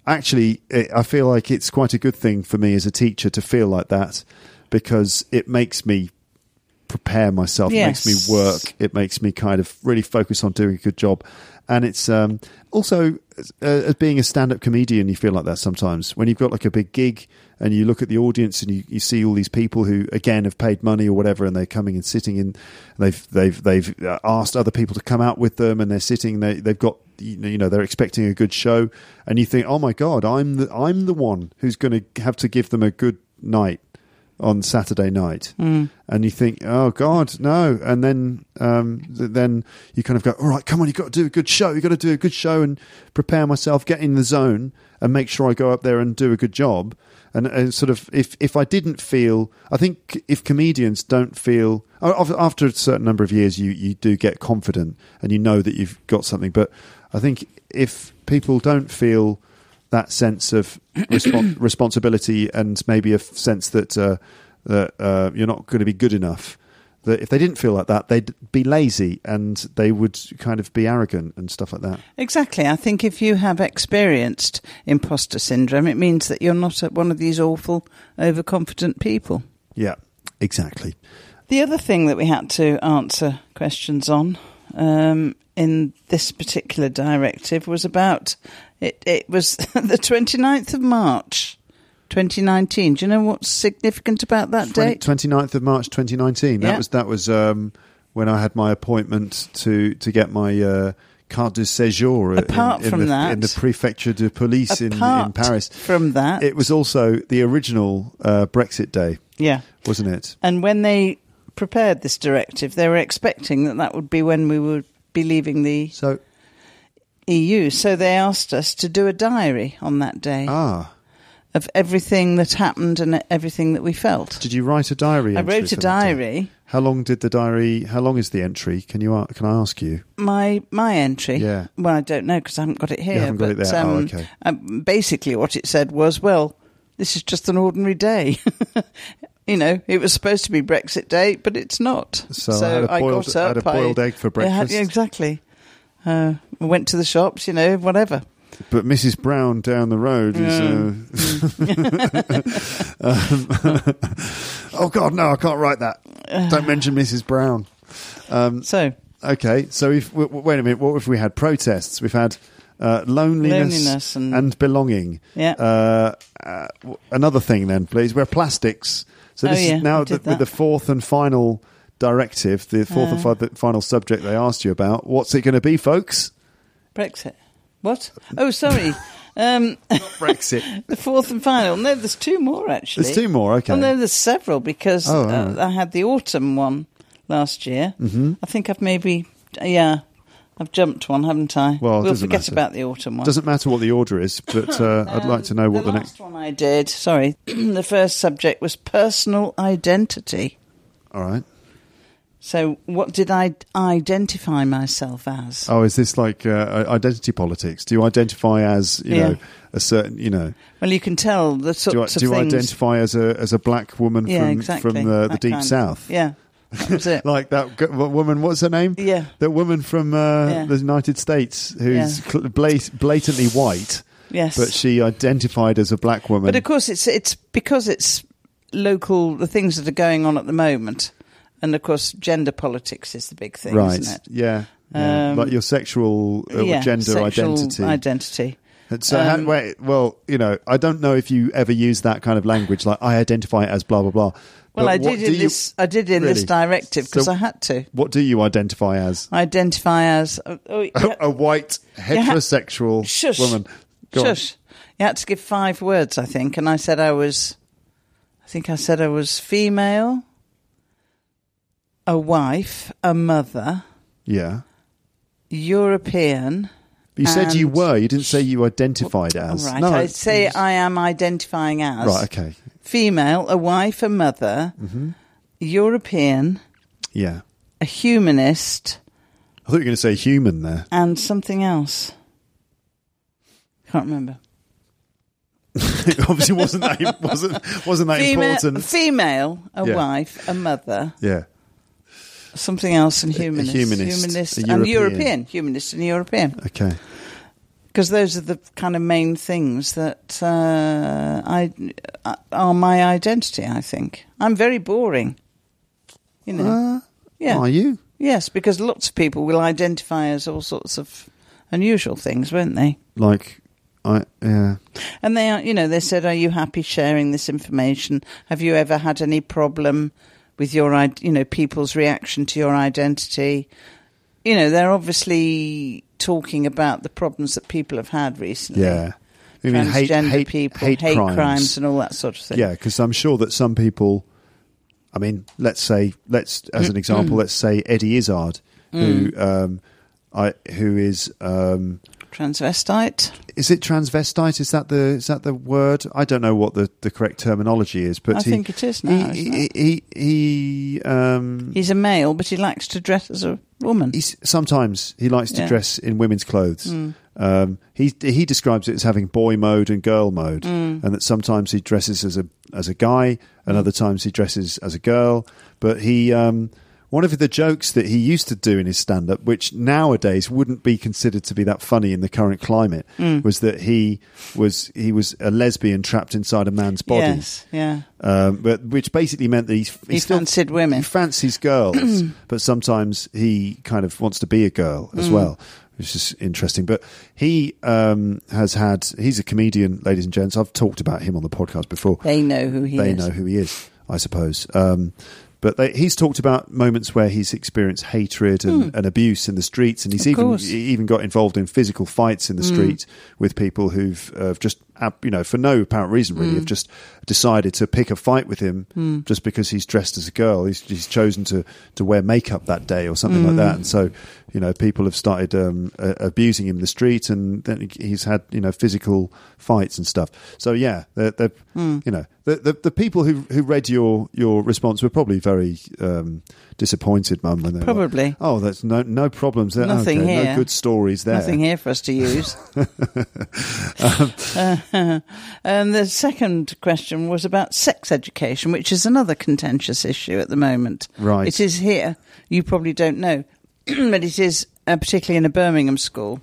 I feel like it's quite a good thing for me as a teacher to feel like that, because it makes me prepare myself. Yes. It makes me work. It makes me kind of really focus on doing a good job. And it's also, as being a stand-up comedian, you feel like that sometimes. When you've got like a big gig and you look at the audience and you see all these people who, again, have paid money or whatever, and they're coming and sitting in, they've asked other people to come out with them, and they're sitting, they've got, they're expecting a good show, and you think, oh my God, I'm the one who's going to have to give them a good night on Saturday night, and you think, oh God, no, and then you kind of go, all right, come on, you've got to do a good show, and prepare myself, get in the zone, and make sure I go up there and do a good job. And sort of, if I didn't feel, I think if comedians don't feel, after a certain number of years, you do get confident and you know that you've got something. But I think if people don't feel that sense of responsibility, and maybe a sense that you're not going to be good enough, that if they didn't feel like that, they'd be lazy and they would kind of be arrogant and stuff like that. Exactly. I think if you have experienced imposter syndrome, it means that you're not one of these awful, overconfident people. Yeah, exactly. The other thing that we had to answer questions on in this particular directive was about, it was the 29th of March, 2019. Do you know what's significant about that date? 29th of March 2019. Yeah. That was when I had my appointment to get my carte de séjour in the Préfecture de Police in Paris. From that, it was also the original Brexit day. Yeah, wasn't it? And when they prepared this directive, they were expecting that would be when we would be leaving the EU. So they asked us to do a diary on that day. Of everything that happened and everything that we felt. Did you write a diary? I wrote a diary. How long is the entry? Can I ask you? My entry? Yeah. Well, I don't know because I haven't got it here. You haven't got it there? Okay. Basically what it said was, well, this is just an ordinary day. It was supposed to be Brexit Day, but it's not. So I had a boiled egg for breakfast. Exactly. Went to the shops, whatever. But Mrs. Brown down the road is... oh, God, no, I can't write that. Don't mention Mrs. Brown. Okay, so wait a minute. What if we had protests? We've had loneliness and belonging. Yeah. Another thing then, please. We're plastics. So this is now with the fourth and final directive, the fourth and final subject they asked you about. What's it going to be, folks? Brexit. What? Oh, sorry. Not Brexit. The fourth and final. No, there's two more, actually. There's two more, okay. Well, no, there's several, because I had the autumn one last year. Mm-hmm. I think I've jumped one, haven't I? Well, we'll forget about the autumn one. Doesn't matter what the order is, but I'd like to know what the next one I did. Sorry. The first subject was personal identity. All right. So what did I identify myself as? Oh, is this like identity politics? Do you identify as, a certain, Well, you can tell the sorts of things. Do you identify as a black woman from the Deep South? Yeah, that was it. Like that woman, what's her name? Yeah. That woman from the United States who's blatantly white. Yes. But she identified as a black woman. But of course, it's because it's local, the things that are going on at the moment. And, of course, gender politics is the big thing, isn't it? Yeah. Like your sexual gender sexual identity. So, I don't know if you ever use that kind of language, like I identify as blah blah blah. Well, I did in this directive because I had to. What do you identify as? I identify as a white heterosexual woman. Shush! You had to give 5 words, I think, and I said I was female, a wife, a mother. Yeah. European. You said you were. You didn't say you identified as. Right. No, I'd say I am identifying as. Right, okay. Female, a wife, a mother, European. Yeah. A humanist. I thought you were going to say human there. And something else. Can't remember. It obviously wasn't that important. Female, a wife, a mother. Yeah. Something else and humanist. Humanist and European. Humanist and European. Okay. Because those are the kind of main things that are my identity, I think. I'm very boring. You know. Yeah. Are you? Yes, because lots of people will identify as all sorts of unusual things, won't they? Like, yeah. And they are, they said, are you happy sharing this information? Have you ever had any problem with your, people's reaction to your identity? They're obviously talking about the problems that people have had recently. Yeah. Transgender people, hate crimes and all that sort of thing. Yeah, because I'm sure that some people, as an example, let's say Eddie Izzard, who is transvestite. Is it transvestite? Is that the word? I don't know what the correct terminology is, but I think it is now. He's a male, but he likes to dress as a woman. Sometimes he likes to dress in women's clothes. He describes it as having boy mode and girl mode, and that sometimes he dresses as a guy, and other times he dresses as a girl. But he one of the jokes that he used to do in his stand-up, which nowadays wouldn't be considered to be that funny in the current climate, was that he was a lesbian trapped inside a man's body. Yes, yeah. But which basically meant that he fancied women. He fancies girls, but sometimes he kind of wants to be a girl as well, which is interesting. But he he's a comedian, ladies and gents. I've talked about him on the podcast before. They know who he is. They know who he is, I suppose. But he's talked about moments where he's experienced hatred and abuse in the streets, and he's even got involved in physical fights in the street with people who've just, for no apparent reason really, have just decided to pick a fight with him just because he's dressed as a girl. He's chosen to wear makeup that day or something like that, and so people have started abusing him in the street, and then he's had physical fights and stuff. So yeah, the people who read your response were probably very disappointed, Mum, when they probably. Like, oh, there's no problems there. Nothing here. No good stories there. Nothing here for us to use. And the second question was about sex education, which is another contentious issue at the moment. Right. It is here. You probably don't know, but it is particularly in a Birmingham school,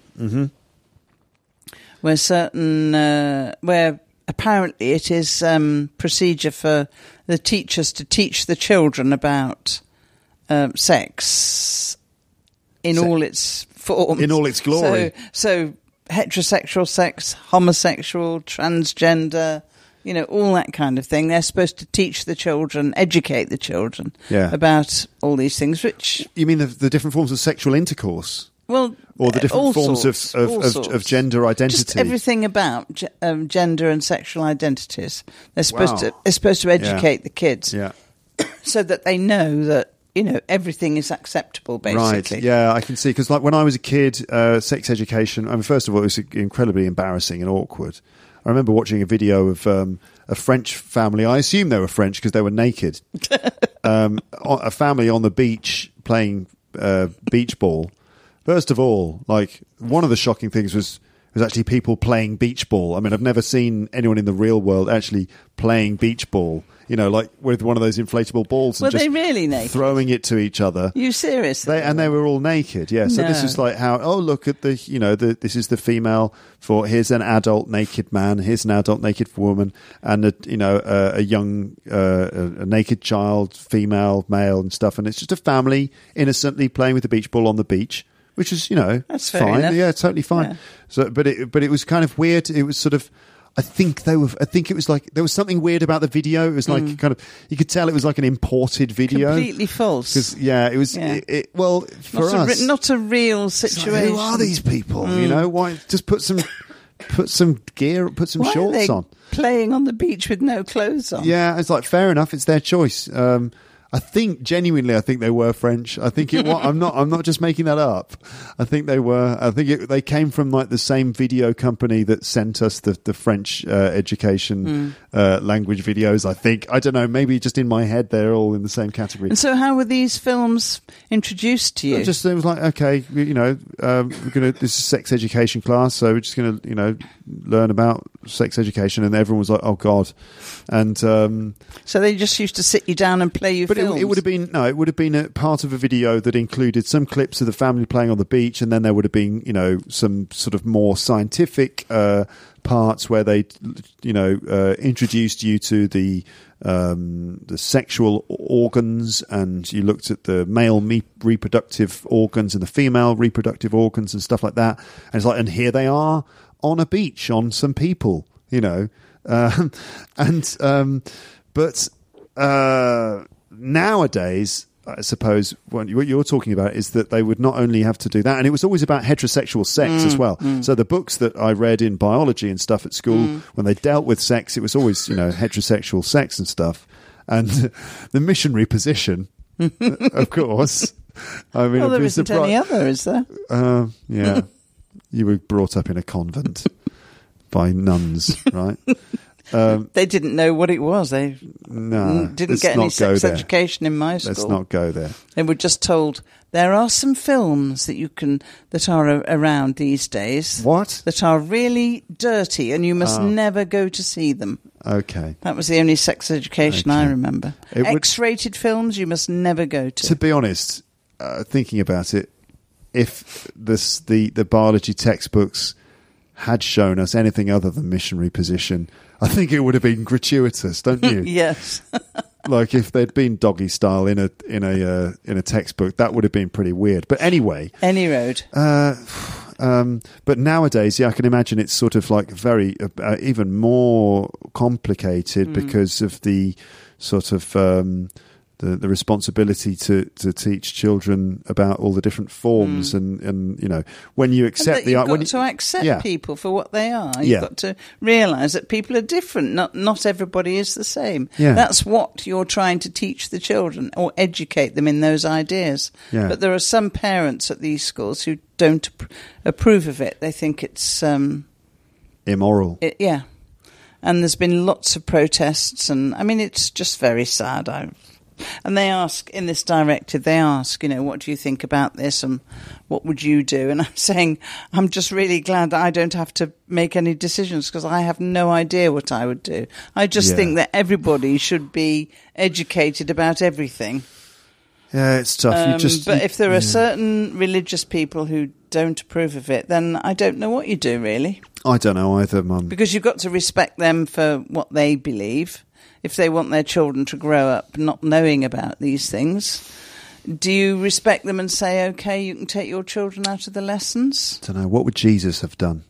where apparently it is procedure for the teachers to teach the children about sex in all its forms. In all its glory. So heterosexual sex, homosexual, transgender, all that kind of thing. They're supposed to teach the children, educate the children about all these things, which... You mean the different forms of sexual intercourse? Well, or the different forms of gender identity. Just everything about gender and sexual identities. They're supposed to educate the kids, so that they know that everything is acceptable. Basically, right? Yeah, I can see, because like when I was a kid, sex education. First of all, it was incredibly embarrassing and awkward. I remember watching a video of a French family. I assume they were French because they were naked. A family on the beach playing beach ball. First of all, like, one of the shocking things was actually people playing beach ball. I've never seen anyone in the real world actually playing beach ball, like with one of those inflatable balls. Were and just they really naked? Throwing it to each other. You serious? They were all naked, yeah. So this is like how, look at this is the female here's an adult naked man, here's an adult naked woman, and a young, a naked child, female, male and stuff. And it's just a family innocently playing with the beach ball on the beach. which is, That's fair fine. enough. Yeah, totally fine. Yeah. So, but it was kind of weird. It was sort of, I think it was like, there was something weird about the video. It was like kind of, you could tell it was like an imported video. Completely false. Because, it was, well, for us. Not a real it's like, situation. who are these people? Why just put some gear, put some Why shorts are they on. playing on the beach with no clothes on? Yeah, it's like, fair enough. It's their choice. I think they were French. I think I'm not just making that up. I think they were. I think they came from like the same video company that sent us the French education language videos. I don't know. Maybe just in my head they're all in the same category. And so, how were these films introduced to you? It was like, okay, this is sex education class, so we're just gonna learn about sex education, and everyone was like, oh God, and so they just used to sit you down and play you. But it would have been a part of a video that included some clips of the family playing on the beach, and then there would have been some sort of more scientific parts where they introduced you to the sexual organs, and you looked at the male reproductive organs and the female reproductive organs and stuff like that. And it's like, and here they are on a beach on some people, but. Nowadays, I suppose what you're talking about is that they would not only have to do that, and it was always about heterosexual sex as well. So the books that I read in biology and stuff at school, when they dealt with sex, it was always heterosexual sex and stuff. And the missionary position, of course. I mean, there isn't any other, is there? Yeah, you were brought up in a convent by nuns, right? They didn't know what it was. They didn't get any sex education in my school. Let's not go there. They were just told there are some films that are around these days. What? That are really dirty, and you must never go to see them. Okay. That was the only sex education I remember. X-rated films you must never go to. To be honest, thinking about it, if the biology textbooks had shown us anything other than missionary position, I think it would have been gratuitous, don't you? Yes. Like if there'd been doggy style in a textbook, that would have been pretty weird. But anyway, any road. But nowadays, I can imagine it's sort of like very even more complicated because of the sort of the responsibility to teach children about all the different forms and when you accept you've got to accept people for what they are. You've got to realise that people are different. Not everybody is the same. Yeah. That's what you're trying to teach the children or educate them in those ideas. Yeah. But there are some parents at these schools who don't approve of it. They think it's immoral. And there's been lots of protests, and I mean it's just very sad. And they ask, in this directive, what do you think about this and what would you do? And I'm saying, I'm just really glad that I don't have to make any decisions because I have no idea what I would do. I just think that everybody should be educated about everything. Yeah, it's tough. But if there are certain religious people who don't approve of it, then I don't know what you do, really. I don't know either, Mum. Because you've got to respect them for what they believe. If they want their children to grow up not knowing about these things, do you respect them and say, OK, you can take your children out of the lessons? I don't know. What would Jesus have done?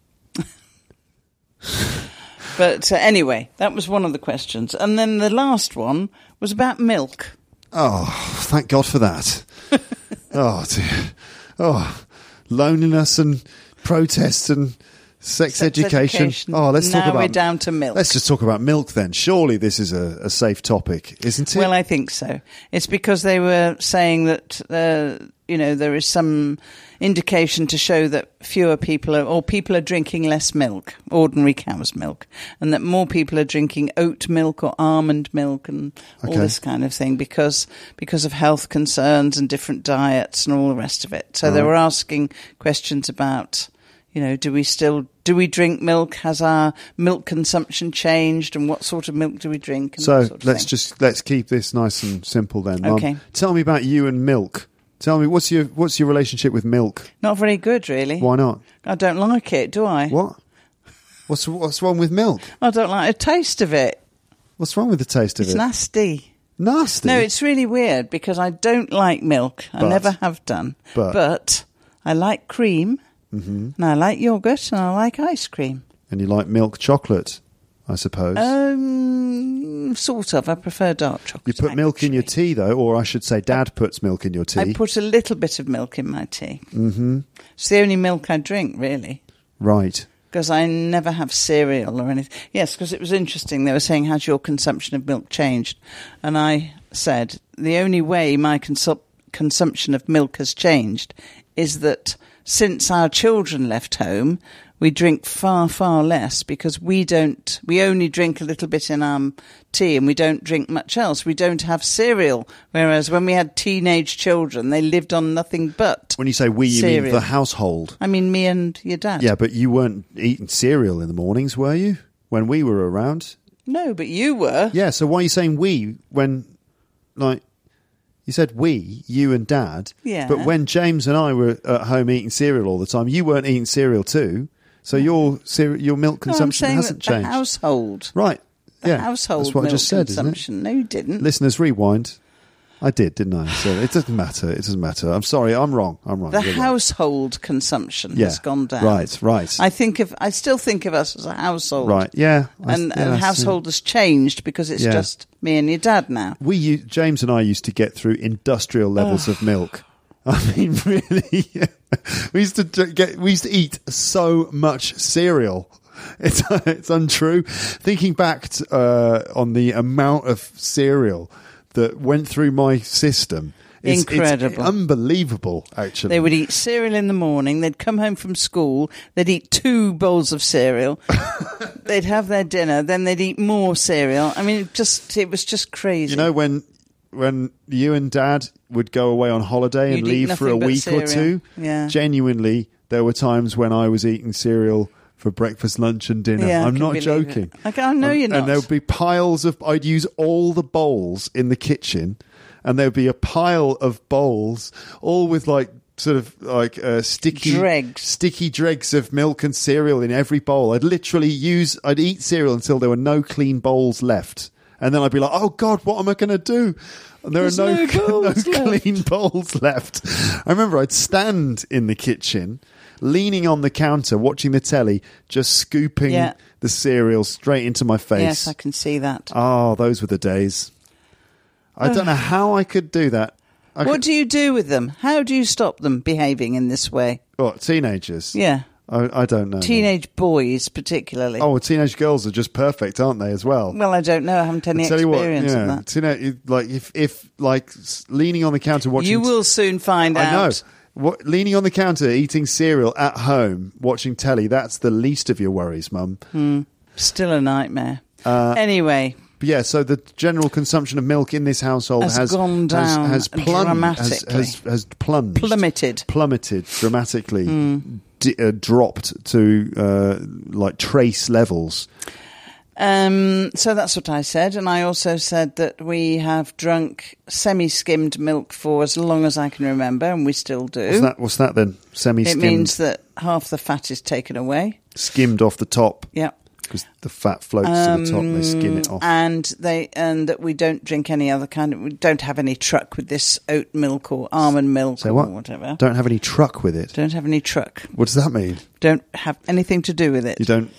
But anyway, that was one of the questions. And then the last one was about milk. Oh, thank God for that. Oh, dear. Oh, loneliness and protest and sex education. Oh, let's talk about. Now we're down to milk. Let's just talk about milk then. Surely this is a safe topic, isn't it? Well, I think so. It's because they were saying that there is some indication to show that fewer people are drinking less milk, ordinary cow's milk, and that more people are drinking oat milk or almond milk and all this kind of thing because of health concerns and different diets and all the rest of it. So they were asking questions about, do we drink milk? Has our milk consumption changed? And what sort of milk do we drink? And so let's keep this nice and simple then, Mum. Okay. Tell me about you and milk. Tell me, what's your relationship with milk? Not very good, really. Why not? I don't like it, do I? What? What's wrong with milk? I don't like the taste of it. What's wrong with the taste of it? It's nasty. Nasty? No, it's really weird because I don't like milk. I never have done. But I like cream, and I like yoghurt, and I like ice cream. And you like milk chocolate, I suppose. Sort of. I prefer dark chocolate. You put milk in your tea, though, or I should say Dad puts milk in your tea. I put a little bit of milk in my tea. Mm-hmm. It's the only milk I drink, really. Right. Because I never have cereal or anything. Yes, because it was interesting. They were saying, has your consumption of milk changed? And I said, the only way my consumption of milk has changed is that since our children left home, we drink far, far less because we only drink a little bit in our tea and we don't drink much else. We don't have cereal. Whereas when we had teenage children, they lived on nothing but When you say we, you cereal. mean the household? I mean me and your dad. Yeah, but you weren't eating cereal in the mornings, were you? When we were around? No, but you were. Yeah, so why are you saying we when, like, you said we, you and Dad. Yeah. But when James and I were at home eating cereal all the time, you weren't eating cereal too. So your milk consumption hasn't changed. The household. Right. Yeah. Household That's what milk I just said, consumption. isn't it? No, you didn't. Listeners, rewind. I did, didn't I? So it doesn't matter. It doesn't matter. I'm sorry. I'm wrong. The You're household consumption has gone down. Right. I still think of us as a household. Right. Yeah. And the household has changed because it's just me and your dad now. James and I used to get through industrial levels of milk. I mean, really, we used to eat so much cereal. It's untrue. Thinking back on the amount of cereal that went through my system, incredible, it's unbelievable. Actually, they would eat cereal in the morning. They'd come home from school. They'd eat 2 bowls of cereal. They'd have their dinner. Then they'd eat more cereal. I mean, it was just crazy. You know, when you and Dad would go away on holiday and leave for a week or two, genuinely, there were times when I was eating cereal for breakfast, lunch and dinner. Yeah, I'm not joking. I know you're not. And there would be piles of... I'd use all the bowls in the kitchen and there would be a pile of bowls, all with sticky dregs of milk and cereal in every bowl. I'd eat cereal until there were no clean bowls left. And then I'd be like, oh, God, what am I going to do? And there are no clean bowls left. I remember I'd stand in the kitchen, leaning on the counter, watching the telly, just scooping the cereal straight into my face. Yes, I can see that. Oh, those were the days. I don't know how I could do that. What do you do with them? How do you stop them behaving in this way? What, teenagers? Yeah. I don't know. Teenage boys, particularly. Oh, well, teenage girls are just perfect, aren't they, as well? Well, I don't know. I haven't any experience of that. If leaning on the counter watching... You will soon find out. I know. Leaning on the counter, eating cereal at home, watching telly, that's the least of your worries, Mum. Still a nightmare. Anyway... Yeah, so the general consumption of milk in this household has gone down dramatically. Has plunged. Plummeted dramatically. Dropped to trace levels. So that's what I said. And I also said that we have drunk semi-skimmed milk for as long as I can remember, and we still do. What's that then? Semi-skimmed? It means that half the fat is taken away. Skimmed off the top. Yeah. Because the fat floats to the top and they skim it off. And that we don't drink any other we don't have any truck with this oat milk or almond milk or whatever. Don't have any truck with it? Don't have any truck. What does that mean? Don't have anything to do with it. You don't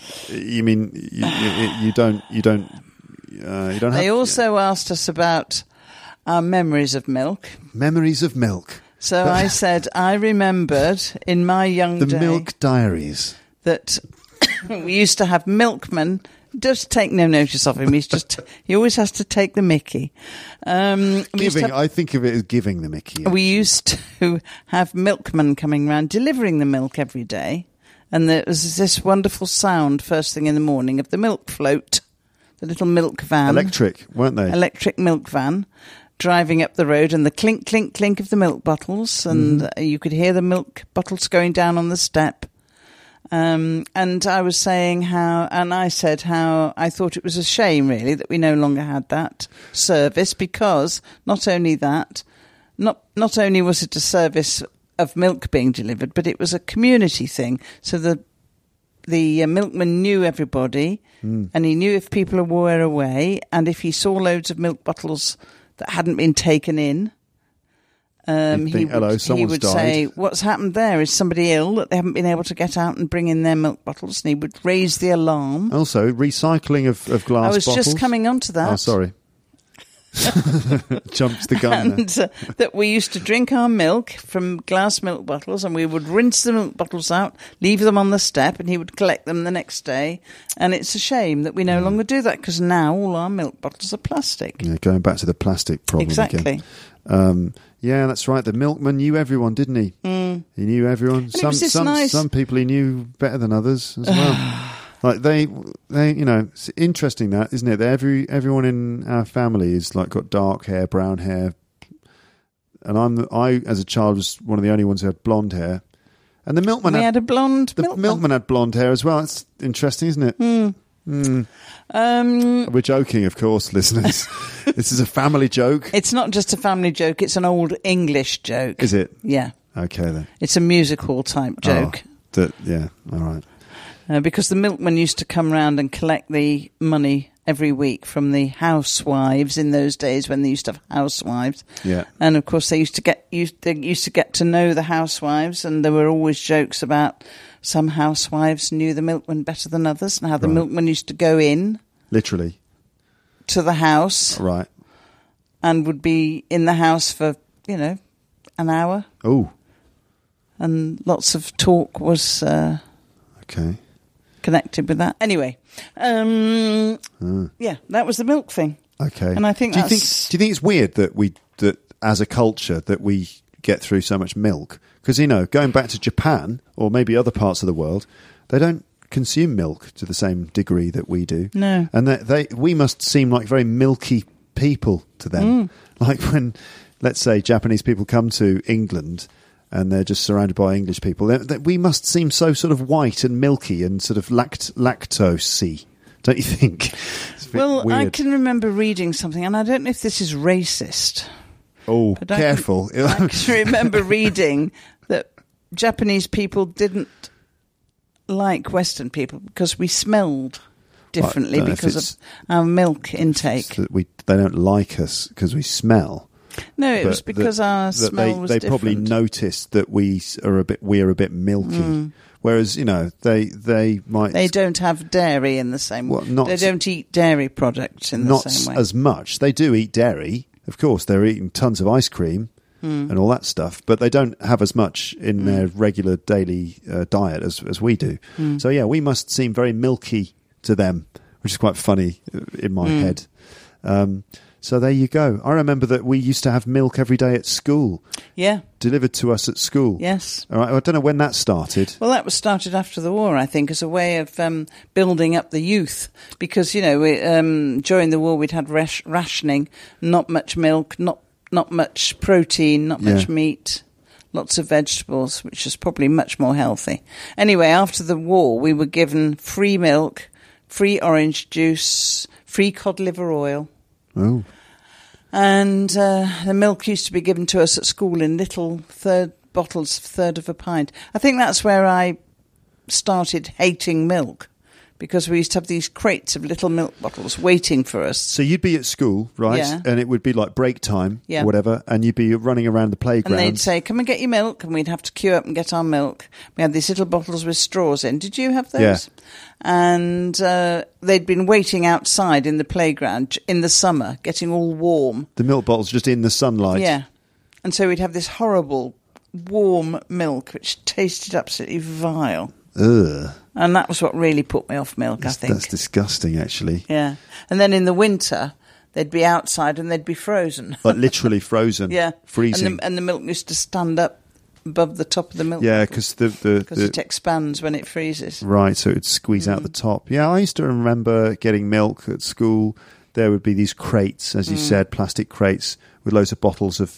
have... They also asked us about our memories of milk. Memories of milk. So I said I remembered in my young day... The milk diaries. That... we used to have milkmen. Just take no notice of him. He always has to take the mickey. I think of it as giving the mickey. Actually. We used to have milkmen coming round delivering the milk every day, and there was this wonderful sound first thing in the morning of the milk float, the little milk van. Electric, weren't they? Electric milk van. Driving up the road, and the clink, clink, clink of the milk bottles, and you could hear the milk bottles going down on the step. And I was saying how I thought it was a shame, really, that we no longer had that service, because not only was it a service of milk being delivered, but it was a community thing. So the milkman knew everybody, and he knew if people were away, and if he saw loads of milk bottles that hadn't been taken in, You'd think, hello, he someone's would died. say, what's happened there? Is somebody ill that they haven't been able to get out and bring in their milk bottles? And he would raise the alarm. Also, recycling of glass I was bottles. just coming on to that. Oh, sorry. Jumps the gun there. And that we used to drink our milk from glass milk bottles, and we would rinse the milk bottles out, leave them on the step, and he would collect them the next day. And it's a shame that we no longer do that, because now all our milk bottles are plastic. Yeah, going back to the plastic problem Exactly. again. Yeah, that's right. The milkman knew everyone, didn't he? He knew everyone. it was just nice. Some people he knew better than others as well. Like they, you know, it's interesting that, isn't it? That everyone in our family is like got dark hair, brown hair, and I as a child was one of the only ones who had blonde hair, and the milkman had a blonde milkman had blonde hair as well. That's interesting, isn't it? We're joking, of course, listeners. This is a family joke. It's not just a family joke; it's an old English joke. Is it? Yeah. Okay then. It's a music hall type joke. Yeah. All right. Because the milkman used to come round and collect the money every week from the housewives in those days when they used to have housewives. Yeah. And of course they used to get to know the housewives, and there were always jokes about some housewives knew the milkman better than others, and how the milkman used to go in literally to the house, right, and would be in the house for an hour. Oh. And lots of talk was okay. connected with that. Anyway, yeah, that was the milk thing. Okay. And I think do you think it's weird that as a culture that we get through so much milk? Because, going back to Japan or maybe other parts of the world, they don't consume milk to the same degree that we do. No. And we must seem like very milky people to them. Like when, let's say, Japanese people come to England and they're just surrounded by English people, we must seem so sort of white and milky and sort of lactose-y, don't you think? Well, weird. I can remember reading something, and I don't know if this is racist. Oh, careful. I can remember reading that Japanese people didn't like Western people because we smelled differently because of our milk intake. They don't like us because we smell. No, it was because our smell was different. They probably noticed that we're a bit milky. Whereas, they might... They don't have dairy in the same way. They don't eat dairy products in the same way. Not as much. They do eat dairy. Of course, they're eating tons of ice cream and all that stuff, but they don't have as much in their regular daily diet as we do. So, yeah, we must seem very milky to them, which is quite funny in my head. So there you go. I remember that we used to have milk every day at school. Yeah. Delivered to us at school. Yes. All right. I don't know when that started. Well, that was started after the war, I think, as a way of building up the youth. Because, during the war we'd had rationing, not much milk, not much protein, not much meat, lots of vegetables, which is probably much more healthy. Anyway, after the war we were given free milk, free orange juice, free cod liver oil. Oh. And the milk used to be given to us at school in little bottles, third of a pint. I think that's where I started hating milk, because we used to have these crates of little milk bottles waiting for us. So you'd be at school, right? Yeah. And it would be like break time or whatever, and you'd be running around the playground. And they'd say, come and get your milk, and we'd have to queue up and get our milk. We had these little bottles with straws in. Did you have those? Yeah. And they'd been waiting outside in the playground in the summer, getting all warm. The milk bottles just in the sunlight. Yeah. And so we'd have this horrible warm milk, which tasted absolutely vile. Ugh. And that was what really put me off milk, I think. That's disgusting, actually. Yeah. And then in the winter, they'd be outside and they'd be frozen. Like literally frozen. Yeah. Freezing. And the milk used to stand up above the top of the milk. Yeah, because it expands when it freezes. Right, so it would squeeze out the top. Yeah, I used to remember getting milk at school. There would be these crates, as you said, plastic crates with loads of bottles of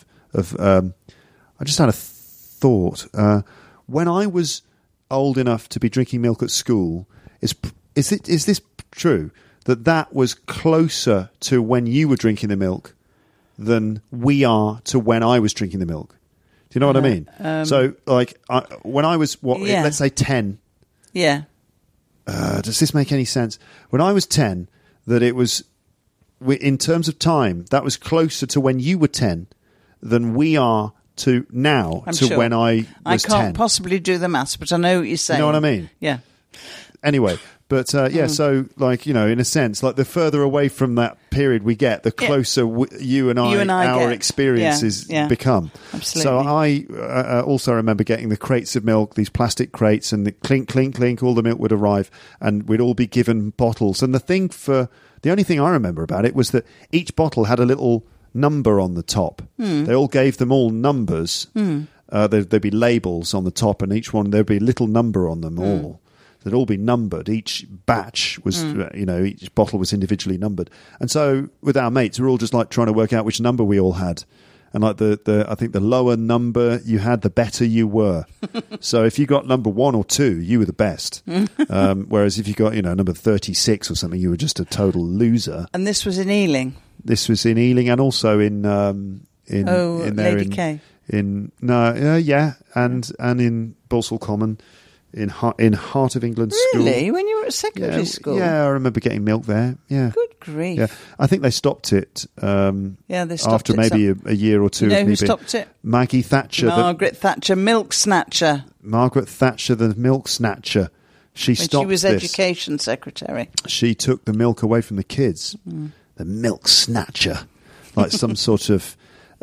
I just had a thought. When I was old enough to be drinking milk at school, is this true that was closer to when you were drinking the milk than we are to when I was drinking the milk? Do you know what I mean? So, like, when I was, let's say 10. Yeah. Does this make any sense? When I was 10, that it was, in terms of time, that was closer to when you were 10 than we are to now I'm to sure. when I was 10. I can't possibly do the maths, but I know what you're saying. You know what I mean? Yeah. Anyway, but so like, in a sense, like the further away from that period we get, the closer you and I our get. experiences become. Absolutely. So I also remember getting the crates of milk, these plastic crates, and the clink, clink, clink, all the milk would arrive, and we'd all be given bottles. And the only thing I remember about it was that each bottle had a little number on the top. They all gave them all numbers. There'd be labels on the top, and each one there'd be a little number on them all. They'd all be numbered. Each batch was, each bottle was individually numbered. And so with our mates, we're all just like trying to work out which number we all had. And like I think the lower number you had, the better you were. So if you got number 1 or 2, you were the best. Whereas if you got, number 36 or something, you were just a total loser. And this was in Ealing. This was in Ealing, and also in Lady K. And in Balsall Common. In Heart of England School. Really? When you were at secondary school? Yeah, I remember getting milk there. Yeah. Good grief. Yeah, I think they stopped it. They stopped after it. Maybe a year or two. You know who stopped it? Maggie Thatcher. Margaret Thatcher, milk snatcher. Margaret Thatcher, the milk snatcher. She was Education Secretary. She took the milk away from the kids. The milk snatcher, like some sort of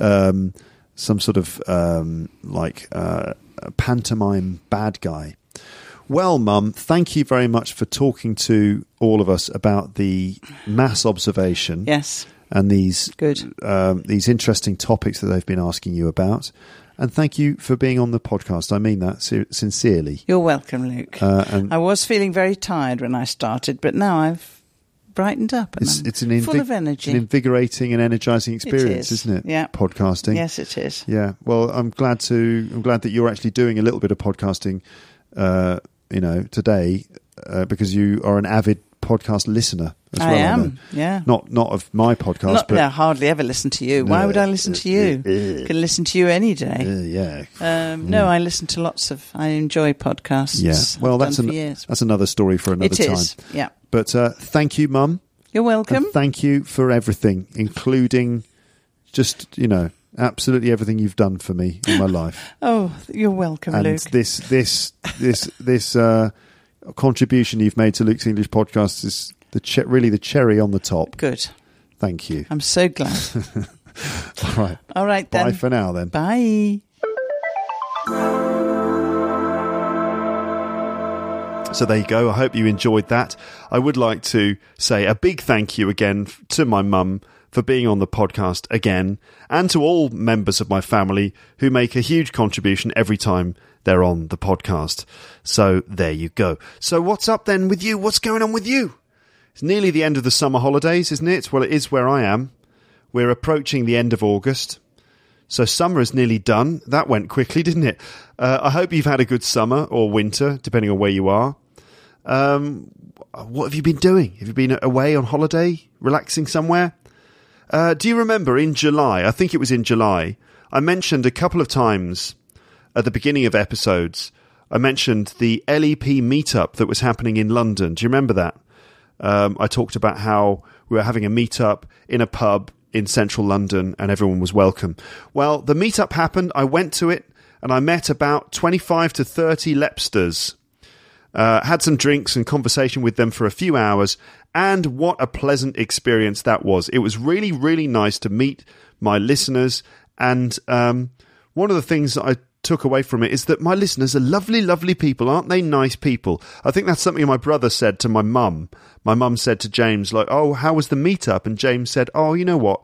pantomime bad guy. Well, Mum, thank you very much for talking to all of us about the mass observation. Yes. And these these interesting topics that they've been asking you about. And thank you for being on the podcast. I mean that sincerely. You're welcome, Luke. I was feeling very tired when I started, but now I've brightened up and I'm full of energy. It's an invigorating and energizing experience, isn't it? Yeah. Podcasting. Yes, it is. Yeah. Well, I'm glad that you're actually doing a little bit of podcasting, today, because you are an avid podcast listener as well. I am. Yeah. Not of my podcast, but I hardly ever listen to you. Why would I listen to you? I can listen to you any day. No, I listen to lots of. I enjoy podcasts. Yeah. Well, that's another story for another time. It is. Yeah. But thank you, Mum. You're welcome. And thank you for everything, including just absolutely everything you've done for me in my life. Oh, you're welcome, and Luke. This contribution you've made to Luke's English podcast is really the cherry on the top. Good. Thank you. I'm so glad. All right then. Bye for now then. Bye. So there you go. I hope you enjoyed that. I would like to say a big thank you again to my mum for being on the podcast again, and to all members of my family who make a huge contribution every time they're on the podcast. So there you go. So what's up then with you? What's going on with you? It's nearly the end of the summer holidays, isn't it? Well, it is where I am. We're approaching the end of August. So summer is nearly done. That went quickly, didn't it? I hope you've had a good summer or winter, depending on where you are. What have you been doing? Have you been away on holiday, relaxing somewhere? Do you remember in July, I think it was in July, I mentioned a couple of times at the beginning of episodes, I mentioned the LEP meetup that was happening in London. Do you remember that? I talked about how we were having a meetup in a pub in central London and everyone was welcome. Well, the meetup happened. I went to it and I met about 25 to 30 Lepsters. Had some drinks and conversation with them for a few hours, and what a pleasant experience that was. It was really, really nice to meet my listeners, and one of the things that I took away from it is that my listeners are lovely, lovely people. Aren't they nice people? I think that's something my brother said to my mum. My mum said to James, like, oh, how was the meetup? And James said, oh, you know what?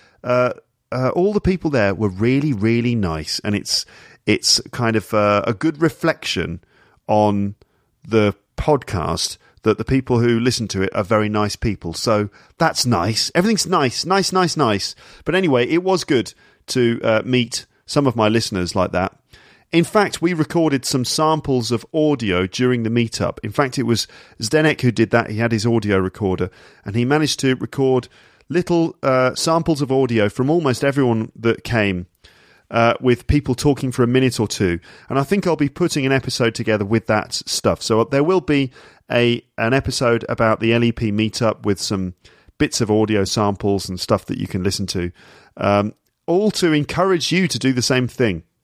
All the people there were really, really nice, and it's kind of a good reflection on the podcast that the people who listen to it are very nice people. So that's nice. Everything's nice. But anyway, it was good to meet some of my listeners like that. In fact, we recorded some samples of audio during the meetup. In fact, it was Zdenek who did that. He had his audio recorder and he managed to record little samples of audio from almost everyone that came, with people talking for a minute or two. And I think I'll be putting an episode together with that stuff. So there will be an episode about the LEP meetup with some bits of audio samples and stuff that you can listen to, all to encourage you to do the same thing.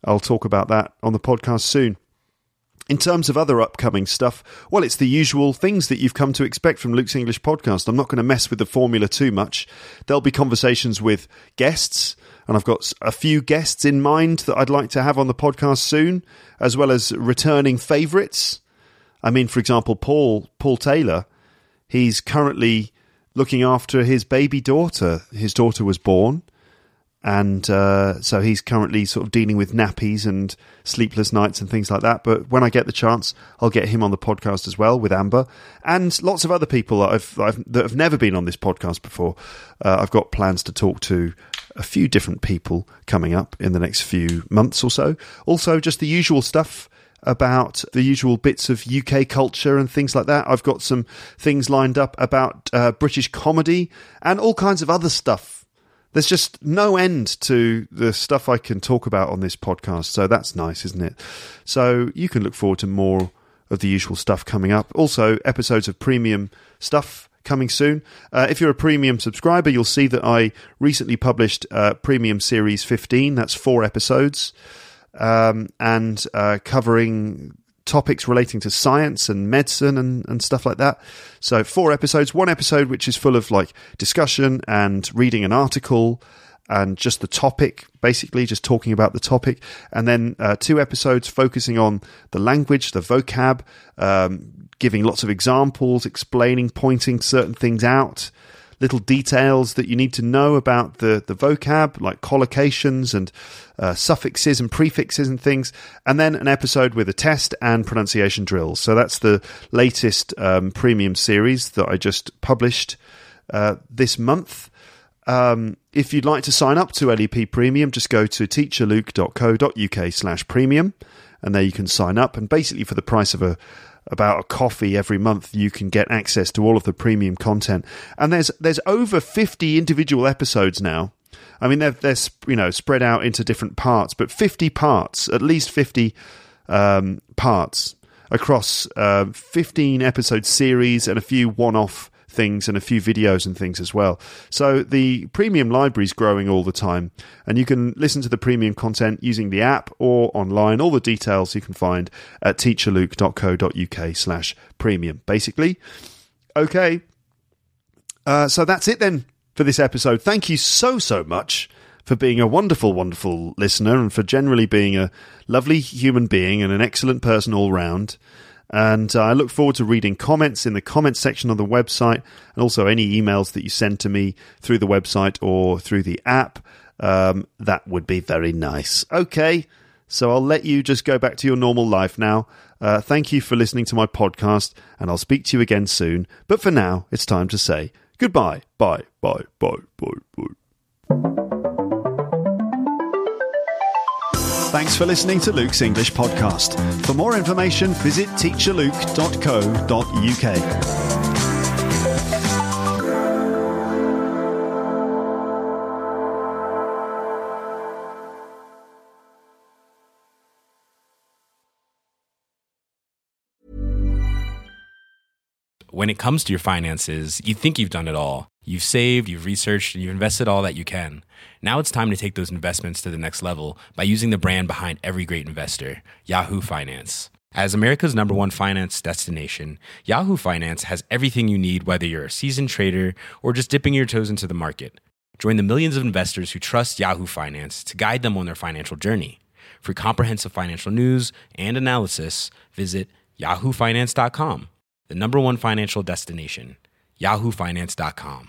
I'll talk about that on the podcast soon. In terms of other upcoming stuff, well, it's the usual things that you've come to expect from Luke's English Podcast. I'm not going to mess with the formula too much. There'll be conversations with guests, and I've got a few guests in mind that I'd like to have on the podcast soon, as well as returning favourites. I mean, for example, Paul Taylor, he's currently looking after his baby daughter. His daughter was born. And so he's currently sort of dealing with nappies and sleepless nights and things like that. But when I get the chance, I'll get him on the podcast as well with Amber. And lots of other people that have never been on this podcast before. I've got plans to talk to a few different people coming up in the next few months or so. Also, just the usual stuff about the usual bits of UK culture and things like that. I've got some things lined up about British comedy and all kinds of other stuff. There's just no end to the stuff I can talk about on this podcast, so that's nice, isn't it? So you can look forward to more of the usual stuff coming up. Also, episodes of premium stuff coming soon. If you're a premium subscriber, you'll see that I recently published Premium Series 15. That's 4 episodes, and covering topics relating to science and medicine and stuff like that. So 4 episodes, 1 episode which is full of like discussion and reading an article and just the topic, basically just talking about the topic, and then 2 episodes focusing on the language, the vocab, giving lots of examples, explaining, pointing certain things out, little details that you need to know about the vocab, like collocations and suffixes and prefixes and things, and then an episode with a test and pronunciation drills. So that's the latest premium series that I just published this month. If you'd like to sign up to LEP Premium, just go to teacherluke.co.uk/premium, and there you can sign up, and basically for the price of about a coffee every month, you can get access to all of the premium content. And there's over 50 individual episodes now. I mean, they're spread out into different parts, but 50 parts, at least 50 parts across 15 episode series and a few one-off things and a few videos and things as well. So the premium library is growing all the time, and you can listen to the premium content using the app or online. All the details you can find at teacherluke.co.uk/premium, basically. Okay, so that's it then for this episode. Thank you so much for being a wonderful, wonderful listener, and for generally being a lovely human being and an excellent person all round. And I look forward to reading comments in the comments section on the website, and also any emails that you send to me through the website or through the app. That would be very nice. Okay, so I'll let you just go back to your normal life now. Thank you for listening to my podcast, and I'll speak to you again soon. But for now, it's time to say goodbye. Bye. Thanks for listening to Luke's English Podcast. For more information, visit teacherluke.co.uk. When it comes to your finances, you think you've done it all. You've saved, you've researched, and you've invested all that you can. Now it's time to take those investments to the next level by using the brand behind every great investor, Yahoo Finance. As America's #1 finance destination, Yahoo Finance has everything you need, whether you're a seasoned trader or just dipping your toes into the market. Join the millions of investors who trust Yahoo Finance to guide them on their financial journey. For comprehensive financial news and analysis, visit yahoofinance.com. The #1 financial destination, yahoofinance.com.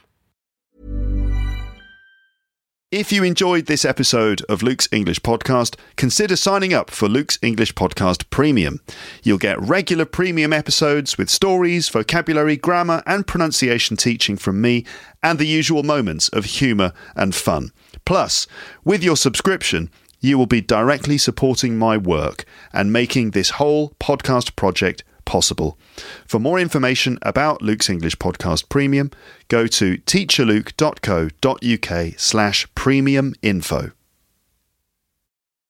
If you enjoyed this episode of Luke's English Podcast, consider signing up for Luke's English Podcast Premium. You'll get regular premium episodes with stories, vocabulary, grammar, and pronunciation teaching from me, and the usual moments of humour and fun. Plus, with your subscription, you will be directly supporting my work and making this whole podcast project possible. For more information about Luke's English Podcast Premium, go to teacherluke.co.uk/premium info.